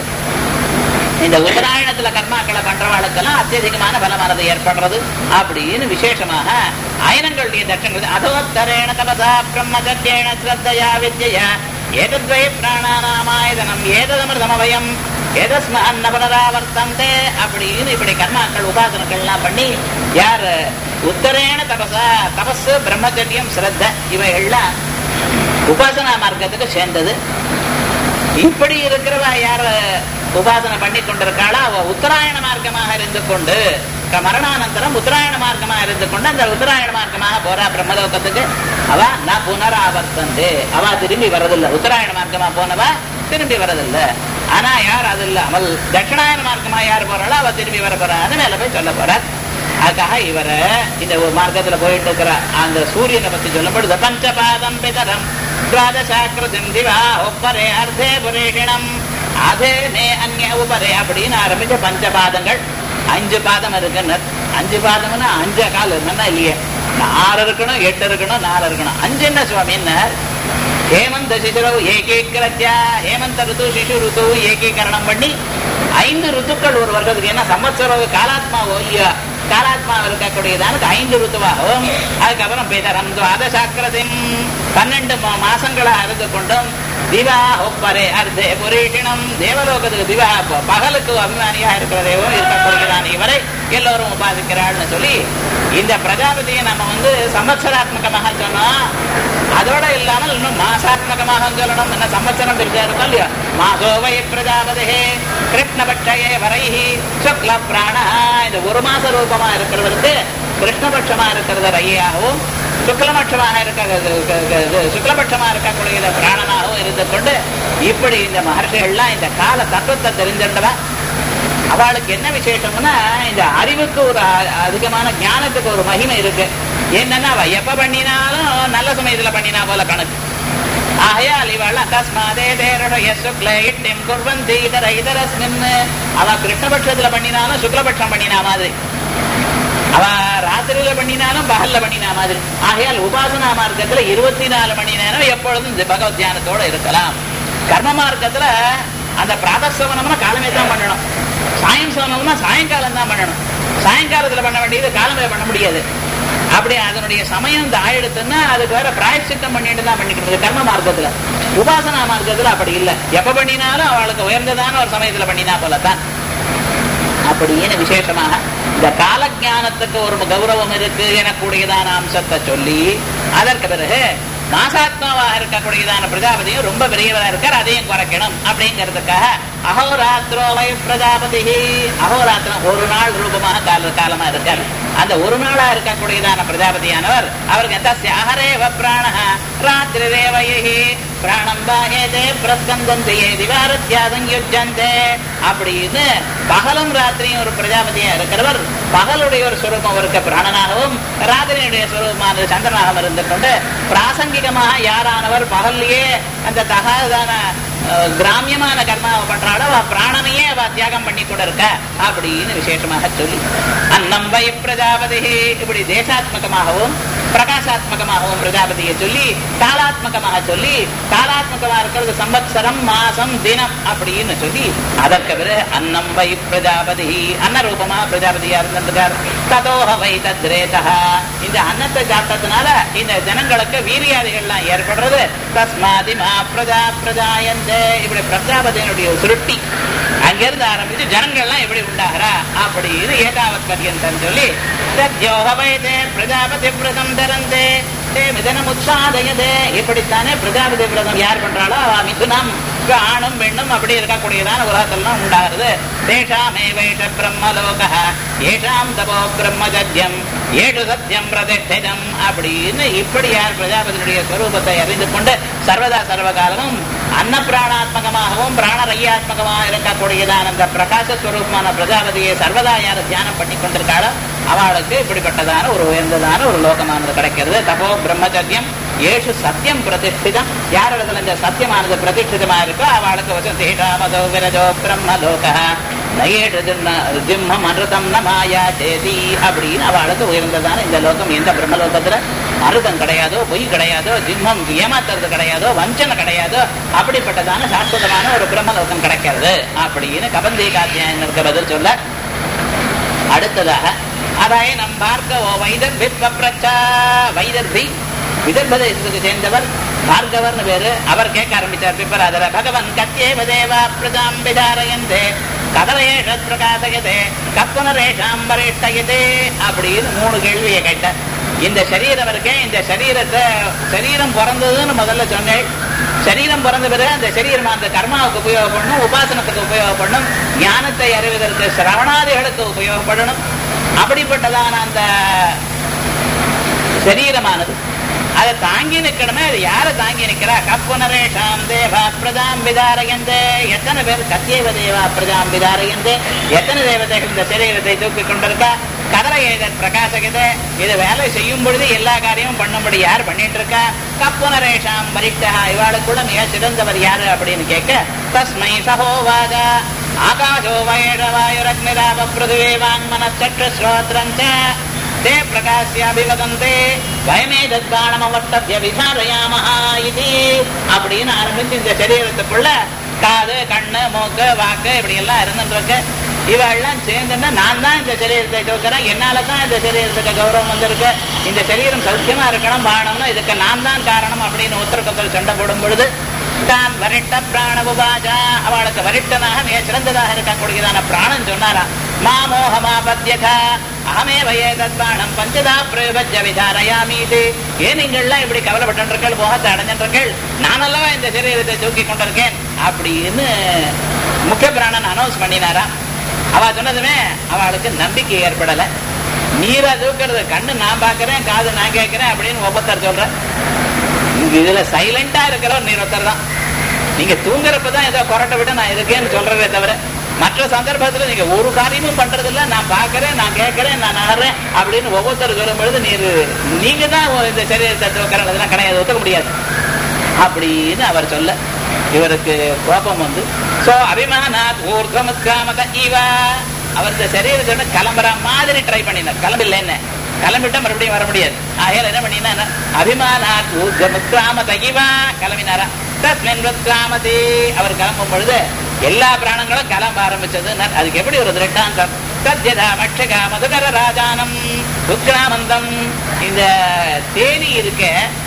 இந்த உத்தராயணத்துல கர்மாக்களை பண்றவாளுக்கெல்லாம் அத்தியதிகமான பலமானது ஏற்படுறது அப்படின்னு விசேஷமாக அயனங்களுடைய தட்சணங்கள் அதோத்தரேண தபசா பிரம்மச்சர்யேண ஸ்ரத்தையா வித்யா ஏதத்வை பிராணாநாமாயதனம் ஏததமிருதமவயம் ஏதஸ்ம அன்ன புனராவர்த்தந்தே அப்படின்னு இப்படி கர்மாக்கள் உபாசனங்கள்லாம் பண்ணி யார் உத்தரேண தபசா, தபஸ் பிரம்மச்சரியம் ஸ்ரத்த இவைகள்லாம் உபாசனா மார்க்கத்துக்கு சேர்ந்தது. இப்படி இருக்கிறவ யார் உபாசனை பண்ணி கொண்டிருக்காளா அவ உத்தராயண மார்க்கமாக இருந்து கொண்டு மரணானந்தரம் உத்தராயண மார்க்கமாக இருந்து கொண்டு அந்த உத்தராயண மார்க்கமாக போறா பிரம்மலோகத்துக்கு. அவ நான் புனராவர்த்தந்து, அவ திரும்பி வரதில்லை. உத்தராயண மார்க்கமா போனவா திரும்பி வரதில்லை. ஆனா யார் அது இல்லாமல் தட்சிணாயன மார்க்கமா யார் போறாளோ அவ திரும்பி வர போறான்னு மேல போய் சொல்ல போறார். அதுக்காக இவரை இந்த மார்க்கத்துல போயிட்டு இருக்கிற அந்த சூரியனை பத்தி சொல்லும் பொழுது பஞ்சபாதம் பிதரம் துவாதசாக்கிருதம் திவா ஒப்பரே அர்த்தே புரேஷிணம் அதே மே அந்நிய உபரே அப்படின்னு ஆரம்பிச்ச பஞ்சபாதங்கள். 5 பாதம் இருக்குன்னு, 5 பாதம்னா 5 கால் இருக்குன்னா இல்லையே, 6 இருக்கணும், 8 இருக்கணும், 4 இருக்கணும். 5 என்ன சுவாமின்னு ஹேமந்த சிசுரவு ஏகீகரத்யா, ஹேமந்த ருத்து சிசு ருத்து ஏகீகரணம் பண்ணி 5 ருத்துக்கள் ஒரு வருஷத்துக்கு. ஏன்னா சம்வத்சரவு காலாத்மாவோ இல்லையா, காலாத்மாவில் இருக்கக்கூடியதானுக்கு 5 ருத்துவாகவும் அதுக்கப்புறம் பேதரம் துவாதசாக்கிரதம் 12 மாசங்களா இருந்து கொண்டும் திவா ஒப்பரே அர்த்தே புரீஷிணம் தேவலோகத்துக்கு திவா பகலுக்கு அபிமானியா இருக்கிற தெய்வம் இருக்கக்கூடியதான இவரை எல்லோரும் உபாதிக்கிறாள்னு சொல்லி இந்த பிரஜாபதியை நம்ம சம்வத்சராத்மகமாக சொன்னோம். அதோட இல்லாமல் இன்னும் மாசாத்மகமாக சொல்லணும். என்ன சம்வத்சரம் இருக்கோம் இல்லையா, மாசோவை பிரஜாபதே கிருஷ்ணபட்சயே வரைஹி சுக்ல பிராண. இந்த ஒரு மாச ரூபமா இருக்கிறவருக்கு கிருஷ்ணபட்சமா இருக்கிறது ரையாகவும் சுக்லபட்சமாக சுக்லபட்சமா இருக்கக்கூடிய பிராணனாகவும் இருந்து கொண்டு இப்படி இந்த மகர்ஷிகள்லாம் இந்த கால தத்துவத்தை தெரிஞ்சிருந்தவா. அவளுக்கு என்ன விசேஷம்னா இந்த அறிவுக்கு ஒரு அதிகமான ஞானத்துக்கு ஒரு மகிமை இருக்கு. என்னன்னா அவ எப்ப பண்ணினாலும் நல்ல சமயத்துல பண்ணினா போல கணக்கு. ஆகையால் இவள் அகஸ்மாதே தேரடைய சுக்ல இட்டம் குர்வந்தி இதர இதரஸ்மின். அவ கிருஷ்ணபட்சத்துல பண்ணினாலும் சுக்லபட்சம் பண்ணினா மாதிரி, அவ ராத்திரியில பண்ணினாலும் பகல்ல பண்ணினா மாதிரி. ஆகையால் உபாசனா மார்க்கத்துல 24 மணி நேரம் எப்பொழுதும் பகவத் தியானத்தோட இருக்கலாம். கர்ம மார்க்கத்துல அந்த பிராதசவனம்னா காலமே தான் பண்ணணும், சாயம் சவனம்னா சாயங்காலம் தான் பண்ணணும். சாயங்காலத்துல பண்ண வேண்டியது காலமே பண்ண முடியாது. அப்படி அதனுடைய சமயம் ஆயிடுத்துன்னா அதுக்கு வேற பிராயச்சித்தம் பண்ணிட்டு தான் பண்ணிக்கிறது கர்ம மார்க்கத்துல. உபாசனா மார்க்கத்துல அப்படி இல்லை, எப்ப பண்ணினாலும் அவளுக்கு உயர்ந்ததான ஒரு சமயத்துல பண்ணினா போலத்தான். அப்படின்னு விசேஷமாக இந்த கால ஞானத்துக்கு ஒரு கௌரவம் இருக்கு எனக்கூடியதான அம்சத்தை சொல்லி அதற்கு பிறகு மாசாத்மாவாக இருக்கக்கூடியதான பிரஜாபதியும் ரொம்ப பெரியவராக இருக்கார், அதையும் குறைக்கணும் அப்படிங்கிறதுக்காக அகோராத்திரோவை பிரஜாபதி. அகோராத்திரம் ஒரு நாள் ரூபமாக காலமா இருக்கார். அந்த ஒரு நாளா இருக்கக்கூடியதான பிரஜாபதியானவர் அவருக்கு எத்தரேவ பிராண ராத்திரி தேவயி பிராணம் பாகேதே பிரஸ்கந்தந்தே திவாரத்யாதம் யுஜ்ஜந்தே அப்படின்னு பகலும் ராத்திரியும் ஒரு பிரஜாபதியா இருக்கிறவர் பகலுடைய ஒரு சுரூபம் இருக்க பிராணனாகவும் ராத்திரியுடைய சுரூபமானது சந்திரனாகவும் இருந்து கொண்டு பிராசங்கிகமாக யாரானவர் பகல்லையே அந்த தகாதான கிராமியமான கர்மாவை பண்றாளோ அவ பிராணனையே அவ தியாகம் பண்ணி கூட இருக்க அப்படின்னு விசேஷமாக சொல்லி அன்னம் வை பிரஜாபதி இப்படி தேசாத்மகமாகவும் பிரகாசாத்மகமாகவும் பிரஜாபதியை சொல்லி காலாத்மகமாக சொல்லி காலாத்மகமா இருக்கிறது சம்பத்சரம் மாசம் தினம் அப்படின்னு சொல்லி அதற்கு பிறகு அன்னம் வை பிரஜாபதி அன்னரூபமா பிரஜாபதியா இருந்திருக்கார் ததோஹ வை தத்ரேதா இந்த அன்னத்தை சாப்பிட்டதுனால இந்த ஜனங்களுக்கு வீரியாதிகள்லாம் ஏற்படுறது தஸ்மாதிமா பிரஜா பிரஜாயந்தே இப்படி பிரஜாபதியினுடைய சுருட்டி அங்கிருந்து ஆரம்பிச்சு ஜனங்கள்லாம் எப்படி உண்டாகிறா அப்படின்னு ஏகாவத் பர்யந்தம் சொல்லி சத்யோஹ வைதே பிரஜாபதி விரதம் தரந்தே மிதனம் உற்சாதயதே இப்படித்தானே பிரஜாபதி விரதம் யார் பண்றாளோ அவ மிதுனம் ஆணும் பெண்ணும் அப்படி இருக்கக்கூடியதான உலகத்தெல்லாம் உண்டாகிறது தேஷாமே வைஷ பிரம்மலோக ஏஷாம் தபோ பிரம்மஜத்யம் ஏடு சத்தியம் பிரதிஷ்டிதம் அப்படின்னு இப்படி யார் பிரஜாபதியுடைய ஸ்வரூபத்தை அறிந்து கொண்டு சர்வதா சர்வகாலமும் அன்ன பிராணாத்மகமாகவும் பிராணரையாத்மகமாக இருக்கக்கூடியதான அந்த பிரகாசஸ்வரூபமான பிரஜாபதியை சர்வதா யார் தியானம் பண்ணி கொண்டிருக்காளோ அவளுக்கு இப்படிப்பட்டதான ஒரு உயர்ந்ததான ஒரு லோகமானது கிடைக்கிறது தபோ பிரம்மச்சரியம் ஏஷு சத்தியம் பிரதிஷ்டிதம் யாரிடத்துல இந்த சத்தியமானது பிரதிஷ்டிதமா இருக்கோ அவளுக்கு வசந்தேஷாமதோ விரஜோ பிரம்மலோக நயேஷு ஜிம்மம் அமிர்தம் ந மாயா சேதி அப்படின்னு அவளுக்கு உயர்ந்ததான இந்த லோகம் எந்த பிரம்மலோகத்துல அமிர்தம் கிடையாதோ பொய் கிடையாதோ ஜிம்மம் ஏமாத்துறது கிடையாதோ வஞ்சனை கிடையாதோ அப்படிப்பட்டதான சாஸ்வதமான ஒரு பிரம்மலோகம் கிடைக்கிறது அப்படின்னு கபந்தீகாத்தியாயனுக்கு பதில் சொல்ல அடுத்ததாக அதாய நம் பார்க்கவோ வைதர்பி விதர்ப தேசத்துக்கு சேர்ந்தவர் பார்கவர்னு பேரு அவர் கேட்க ஆரம்பிச்சார் பிப்பராதர பகவன் கத்யேவ தேவா பிரஜாம் விதாரயந்தே கதரேஷ பிரகாசயதே கப்புனரேஷாம் வரிஷ்டயதே அப்படின்னு 3 கேள்வியை கேட்டார். இந்த சரீரம் இருக்கே இந்த சரீரம் பிறந்ததுன்னு முதல்ல சொன்னேன். சரீரம் பிறந்த பிறகு அந்த சரீரம் அந்த கர்மாவுக்கு உபயோகப்படணும், உபாசனத்துக்கு உபயோகப்படணும், ஞானத்தை அறிவதற்கு சிரவணாதிகளுக்கு உபயோகப்படணும். அப்படிப்பட்டதான அந்த சரீரமானது அதை தாங்கி நிற்கணுமே. அது யாரை தாங்கி நிற்கிறா? கப்புனரேஷாம் தேவா பிரஜாம் விதாரயந்தே. எத்தனை பேர் கத்தியவ தேவா பிரஜாம் விதாரயந்தே, எத்தனை தேவதைகள் இந்த சரீரத்தை தூக்கி கொண்டிருக்கா? கதரையேதன் பிரகாசகதே, இது வேலை செய்யும் பொழுது எல்லா காரியமும் பண்ணும்படி யார் பண்ணிட்டு இருக்கா? கப்புனரேஷாம் வரிஷ்டா, இவாளுக்குள்ள மிக சிறந்தவர் யாரு அப்படின்னு கேட்க தஸ்மை சகோவாக ஆகாசோ வயவாயுரக்னிராப பிருதிவே வாங்மனச்சக்ஷு ஸ்ரோத்ரஞ்ச தே பிரகாசியாபிவதந்தே வயமே தத்பாணமவர்த்தப்ய விசாரயாமஹ இதி அப்படின்னு ஆரம்பிச்சு இந்த சரீரத்துக்குள்ள காது கண்ணு மூக்கு வாக்கு இப்படி எல்லாம் இருந்துருக்கு. இவெல்லாம் சேர்ந்துன்னா நான் தான் இந்த சரீரத்தை தூக்குறேன், என்னாலதான் இந்த சரீரத்துக்கு கௌரவம் வந்திருக்கு, இந்த சரீரம் சௌக்கியமா இருக்கணும் வாழணும்னா இதுக்கு நான் தான் காரணம் அப்படின்னு உத்தரக்கத்தில் சண்டை போடும் பொழுது தான் வரிட்ட பிராண உபாஜா, அவளுக்கு வரிட்டனாக மிக சிறந்ததாக இருக்கக்கூடியதான பிராணம் சொன்னாரா. மாமோகமாபத்யகா அகமே வயே தத்பாணம் பஞ்சதா பிரயோஜ விதாரயாமீது. ஏன் நீங்கள்லாம் இப்படி கவலைப்பட்டு மோகத்தை அடைஞ்சிருக்கள், நான் அல்லவா இந்த சரீரத்தை தூக்கி கொண்டிருக்கேன் அப்படின்னு முக்கிய பிராணன் அனௌன்ஸ் பண்ணினாரா. அவ சொன்னதுமே அவளுக்கு நம்பிக்கை ஏற்படல. நீரை தூக்குறது கண்ணு நான் பாக்குறேன், காது நான் கேட்கிறேன் அப்படின்னு ஒவ்வொருத்தர் சொல்ற. இதுல சைலண்டா இருக்கிறவர் நீர் ஒருத்தர் தான். நீங்க தூங்குறப்பதான் ஏதோ கொரட்டை விட்டு நான் இருக்கேன்னு சொல்றதே தவிர மற்ற சந்தர்ப்பத்துல நீங்க ஒரு காரியமும் பண்றது இல்ல. நான் பாக்குறேன், நான் கேட்கிறேன், நான் நகர்றேன் அப்படின்னு ஒவ்வொருத்தர் சொல்லும் பொழுது நீங்க தான் இந்த சரீரத்தை தூக்கிறதெல்லாம் கிடையாது, ஒத்துக்க முடியாது அப்படின்னு அவர் சொல்ல இவருக்கு கோபம் வந்து சோ அபிமானாத் ஊர்தமுத்காமத இவா அவர் இந்த சரீரத்தோட கிளம்புற மாதிரி ட்ரை பண்ணினார். கிளம்பில்ல என்ன கிளம்பிட்டா மறுபடியும் வர முடியாது. ஆகையால் என்ன பண்ணினா அபிமானாத் ஊர்தமுத்காமத இவா கிளம்பினாரா. தஸ்மின்வத்காமதி அவர் கிளம்பும் பொழுது எல்லா பிராணங்களும் கிளம்ப ஆரம்பிச்சது. அதுக்கு எப்படி ஒரு திருஷ்டாந்தம்? சத்யதா மட்சகா மதுகர ராஜானம் உத்கிராமந்தம். இந்த தேனி இருக்க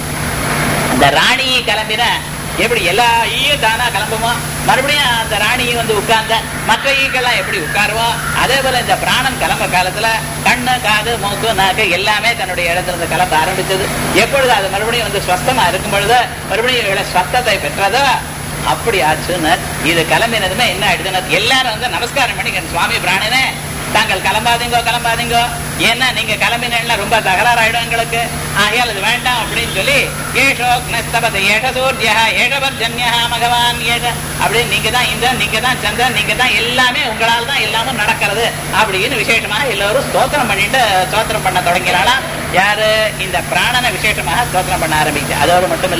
அந்த ராணி கிளம்பின எப்படி எல்லா ஈயும் தானா கிளம்புமோ, மறுபடியும் அந்த ராணியை வந்து உட்கார்ந்த மற்ற ஈக்கெல்லாம் எப்படி உட்காருவோம், அதே போல இந்த பிராணம் கிளம்ப காலத்துல கண்ணு காது மூக்கு நாக்கு எல்லாமே தன்னுடைய இடத்துல இருந்து கிளம்ப ஆரம்பிச்சது. எப்பொழுது அது மறுபடியும் வந்து ஸ்வஸ்தமா இருக்கும் பொழுது மறுபடியும் ஸ்வஸ்தத்தை பெற்றதோ அப்படி ஆச்சுன்னு இது கிளம்பினதுமே என்ன ஆயிடுதுன்னு எல்லாரும் வந்து நமஸ்காரம் பண்ணி சுவாமி பிராணனே தாங்கள் கிளம்பாதீங்கோ, ஏன்னா நீங்க கிளம்பினா ரொம்ப தகராறாயிடும் எங்களுக்கு, ஆகையால் இது வேண்டாம் அப்படின்னு சொல்லி ஏஷோக்னஸ்தபதி ஏஷ சூர்யா ஏஷபர்ஜன்யா மகவான் ஏஷ அப்படின்னு நீங்க தான் இந்திரன், நீங்க தான் சந்திரன், நீங்க தான் எல்லாமே, உங்களால் தான் எல்லாமும் நடக்கிறது அப்படின்னு விசேஷமாக எல்லோரும் ஸ்தோத்திரம் பண்ணிட்டு ஸ்தோத்திரம் பண்ண தொடங்கிறாளா. யாரு? இந்த பிராணனை விசேஷமாக ஸ்தோத்திரம் பண்ண ஆரம்பிச்சு. அதோடு மட்டும் இல்ல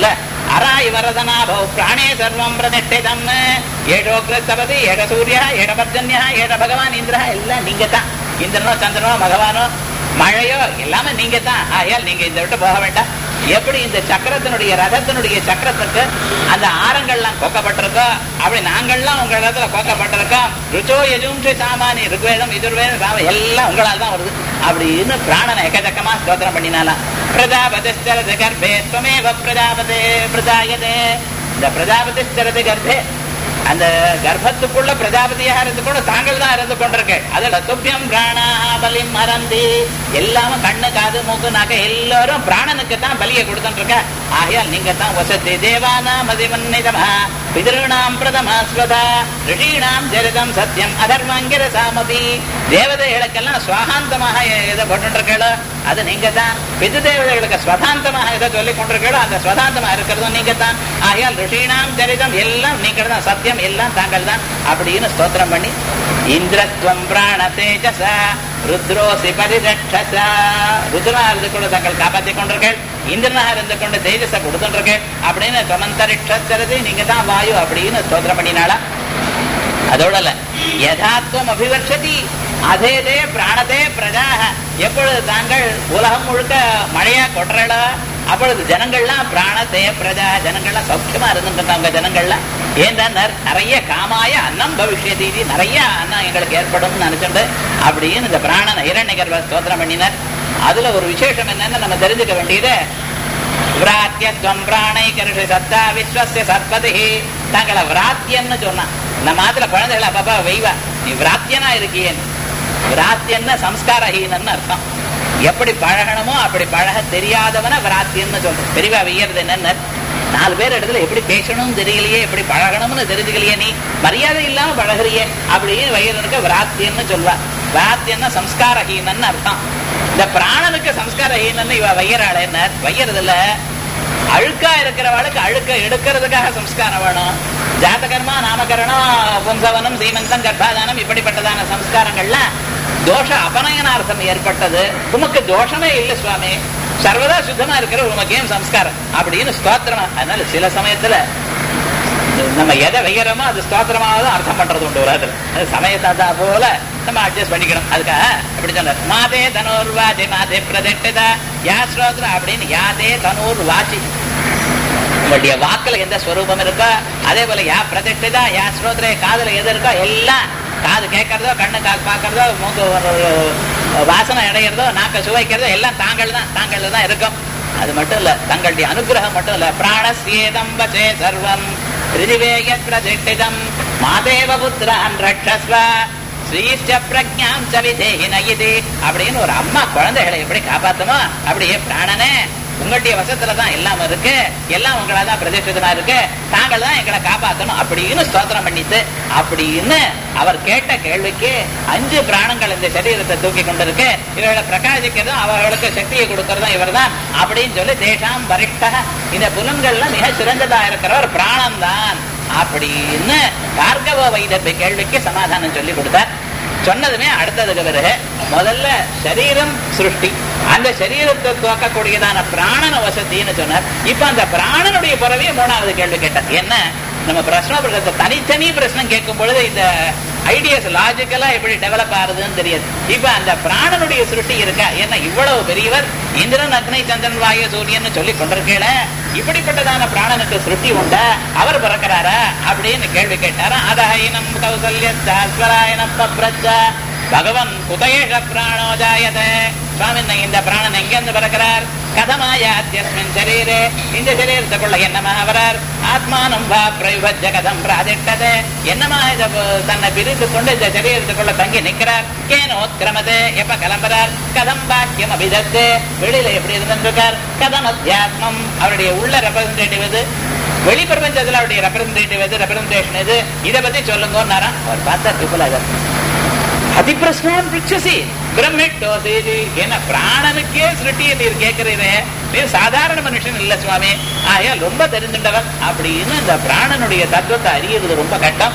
அராய் வரதனாபௌ பிராணே சர்வம் பிரதிஷ்டிதம். ஏழோக்ரஸ்தபதி, ஏழ சூர்யா, ஏழ பர்ஜன்யா, ஏழ பகவான் இந்திரா, எல்லாம் நீங்க தான். இந்திரனோ சந்திரனோ பகவானோ மழையோ எல்லாமே நீங்க தான். ஆகையால் நீங்க இந்த விட்டு போக வேண்டாம். எப்படி இந்த சக்கரத்தினுடைய ரதத்தினுடைய சக்கரத்துக்கு அந்த ஆரங்கள்லாம் கோக்கப்பட்டிருக்கோ அப்படி நாங்கள்லாம் உங்க இடத்துல கோக்கப்பட்டிருக்கோம். ருச்சோ யஜும்ஷி சாமானி, ருக்வேதம் யஜுர்வேதம் சாம எல்லாம் உங்களால் தான் வருது அப்படின்னு பிராணனை எக்கச்சக்கமா ஸ்தோத்திரம் பண்ணினாலாம். பிரஜாபதிஸ்தரதி கர்ப்பே த்வமேவ பிரஜாபதே பிரஜாயதே. இந்த பிரஜாபதிஸ்தரதி கர்ப்பே, அந்த கர்ப்பத்துக்குள்ள பிரஜாபதியாக இருந்து கூட தாங்கள் தான் இருந்து கொண்டிருக்க. அதுல துப்பியம் பிராணா பலிம் மறந்தி, எல்லாமே கண்ணு காது மூக்கு நாக்க எல்லாரும் பிராணனுக்கு தான் பலியை கொடுத்துட்டு இருக்க. ஆகையால் நீங்க தான் வசதி தேவானாம் அதிமன்னிதமா பிதॄணாம் பிரதமாஸ்வதா ரிஷீணாம் சரிதம் சத்தியம் அதர்மங்கிற சாமதி. தேவதைகளுக்கெல்லாம் சுவாகாந்தமாக எதை போட்டு இருக்கோ அது நீங்க தான். பிது தேவதைகளுக்கு ஸ்வதாந்தமாக எதை சொல்லிக் கொண்டிருக்கோ அந்த ஸ்வதாந்தமாக இருக்கிறதும் நீங்க தான். ஆகையால் ரிஷீணாம் சரிதம் எல்லாம் நீங்க தான், சத்தியம் எல்லாம் தாங்கள் தான் அப்படின்னு ஸ்தோத்திரம் பண்ணி இந்திரத்வம் பிராண தேஜசா ருத்ரோசி பரிரட்சசா, ருத்ரனாக இருந்து கொண்டு தாங்கள் காப்பாற்றிக் கொண்டிருக்கேள், இந்திரனாக இருந்து கொண்டு தேஜஸை கொடுத்துருக்கேள் அப்படின்னு தொமந்தரிட்சரது நீங்க தான் வாயு அப்படின்னு ஸ்தோத்திரம் பண்ணினாளா. அதோட யதாத்வம் அபிவர்ஷதி அதேதே பிராணதே பிரஜாக. எப்பொழுது தாங்கள் உலகம் முழுக்க மழையா கொட்டுறா அப்பொழுது ஜனங்கள்லாம் பிராணதே பிரஜா, ஜனங்கள்லாம் சௌக்கியமா இருந்துட்டாங்க. ஜனங்கள்லாம் ஏன் நிறைய காமாய அன்னம் பவிஷ்யதி, நிறைய அன்னம் எங்களுக்கு ஏற்படும் நினைச்சுட்டு அப்படின்னு இந்த பிராணன் இரண்யகர்வ ஸ்தோத்திரம் பண்ணினார். அதுல ஒரு விசேஷம் என்னன்னு நம்ம தெரிஞ்சுக்க வேண்டியது, விராத்தியத்வம் பிராணை கருஷ சத்தா விஸ்வஸ்ய சத்பதி. தாங்களை விராத்தியன்னு சொன்னா நம்ம மாத்திர குழந்தைகளை அப்பப்பா வெய்வா நீ விராத்தியனா இருக்கியேன்னு. விராத்தியன்னா சம்ஸ்காரஹீனன்னு அர்த்தம். எப்படி பழகணுமோ அப்படி பழக தெரியாதவன விராத்தியன்னு சொல்றோம். பெரியவா வெய்யறது என்னன்னு, 4 பேர் இடத்துல எப்படி பேசணும்னு தெரியலையே, எப்படி பழகணும்னு தெரிஞ்சுக்கலையே, நீ மரியாதை இல்லாம பழகிறியே அப்படின்னு வையறனுக்கு விராத்தியன்னு சொல்வா. விராத்தியன்னா சம்ஸ்காரஹீனன்னு அர்த்தம். இந்த பிராணனுக்கு சம்ஸ்காரஹீனன்னு இவ வையறாள். என்ன வையறதுல அழுக்கா இருக்கிறவளுக்கு அழுக்க எடுக்கிறதுக்காக சம்ஸ்காரம் வேணும். ஜாதகர்மா நாமகரணம் பும்சவனம் சீமந்தம் கர்ப்பாதானம் இப்படிப்பட்டதான சம்ஸ்காரங்கள்ல தோஷ அபநயனார்த்தம் ஏற்பட்டது. உமக்கு தோஷமே இல்லை சுவாமி, சர்வதா சுத்தமா இருக்கிற உமக்கு ஏன் சம்ஸ்காரம் அப்படின்னு ஸ்தோத்திரமா. அதனால சில சமயத்துல நம்ம எதை வைக்கிறோமோ அது ஸ்தோத்திரமாவது அர்த்தம் பண்றது உண்டு. வராது சமயத்தாத்தா போல நம்ம அட்ஜஸ்ட் பண்ணிக்கணும். அதுக்காக அப்படி சொன்னார். மாதே தனூர் வாசி மாதே பிரதிஷ்டிதா யா ஸ்ரோத்ரம் அப்படின்னு. யாதே தனூர் வாசி, உங்களுடைய வாக்குல எந்த ஸ்வரூபம் இருக்கோ அதே போல யா பிரதிஷ்டிதா யா ஸ்ரோத்ரே, காதுல எது இருக்கோ எல்லாம், காது கேட்கறதோ கண்ணு கால் பார்க்கறதோ மூக்கு வாசனை அடைகிறதோ நாக்க சுவைக்கிறதோ எல்லாம் தாங்கள் தான் இருக்கும். அது மட்டும் இல்ல, தங்களுடைய அனுகிரகம் மட்டும் இல்ல. பிராணஸ்யேதம் வசே சர்வம் ரிதிவேய பிரதிஷ்டிதம் மாதேவ புத்திரான் ரட்சஸ்வ ஸ்ரீஷ்ட பிரஜாம் சவிதேஹி நயிதி அப்படின்னு ஒரு அம்மா குழந்தைகளை எப்படி காப்பாத்துமோ அப்படியே பிராணனே உங்களுடைய வசத்துலதான் எல்லாம் இருக்கு, எல்லாம் உங்களாதான் பிரதிஷ்டிதமா இருக்கு, தாங்கள் தான் எங்களை காப்பாற்றணும் அப்படின்னு ஸ்தோத்திரம் பண்ணிட்டு அப்படின்னு அவர் கேட்ட கேள்விக்கு 5 பிராணங்கள் இந்த சரீரத்தை தூக்கி கொண்டிருக்கு, இவர்களை பிரகாசிக்கிறதும் அவர்களுக்கு சக்தியை கொடுக்கறதும் இவர் தான் அப்படின்னு சொல்லி தேசாம் வரிஷ்ட, இந்த புலன்கள்ல மிக சிறந்ததா இருக்கிறவர் பிராணம் தான் அப்படின்னு பார்கவ வைத்திய கேள்விக்கு சமாதானம் சொல்லி கொடுத்தார். சொன்னதுமே அடுத்ததுக்கு பிறகு முதல்ல சரீரம் சிருஷ்டி, அந்த சரீரத்தை துவக்கக்கூடியதான பிராணன வசதின்னு சொன்னார். இப்ப அந்த பிராணனுடைய பிறவியை 3வது கேள்வி கேட்டார். என்ன நம்ம பிரச்சனை தனித்தனி பிரச்சனை கேட்கும் பொழுது இந்த ஐடியாஸ் லாஜிக்கலா எப்படி டெவலப் ஆகுதுன்னு தெரியாது. இப்ப அந்த பிராணனுடைய சிருஷ்டி இருக்கா, ஏன்னா இவ்வளவு பெரியவர் இந்திரன் அக்னி சந்திரன் வாயு சூரியன் சொல்லி கொண்டிருக்கேள, இப்படிப்பட்டதான பிராணனுக்கு சிருஷ்டி உண்டா, அவர் பிறக்கிறாரா அப்படின்னு கேள்வி கேட்டாரா. அதஹைனம் கௌசல்யம் பப்ரச்சா பகவன் குதேஷ பிராணோ ஜாயதே. சுவாமி இந்த பிராணன் எங்கிருந்து பிறக்கிறார், கதமாயாத்யஸ்மின் சரீரே, இந்த சரீரத்துக்குள்ள என்னமாக வரார், ஆத்மானம் வா பிரயுபஜ கதம் பிராதிட்டதே, என்னமாக தன்னை பிரித்து கொண்டு இந்த சரீரத்துக்குள்ள தங்கி நிற்கிறார், கேனோத்கிரமதே எப்ப கிளம்புறார், கதம் பாக்கியம் அபிதத்தே வெளியில எப்படி இருந்திருக்கார், கதம் அத்தியாத்மம் அவருடைய உள்ள ரெப்ரசன்டேட்டிவ் எது, வெளி பிரபஞ்சத்துல அவருடைய ரெப்ரசன்டேட்டிவ் எது, ரெப்ரசன்டேஷன் எது, இதை பத்தி சொல்லுங்கன்னாரா. அவர் பார்த்தா ட்ரிபிள் அதிபிரஸ்னான் பிச்சசி பிரம்மிட்டோசி. என்ன பிராணனுக்கே சிருஷ்டியை நீர் கேட்கிறீரே, நீர் சாதாரண மனுஷன் இல்ல சுவாமி, ஆகையால் ரொம்ப தெரிஞ்சின்றவர் அப்படின்னு இந்த பிராணனுடைய தத்துவத்தை அறியறது ரொம்ப கட்டம்.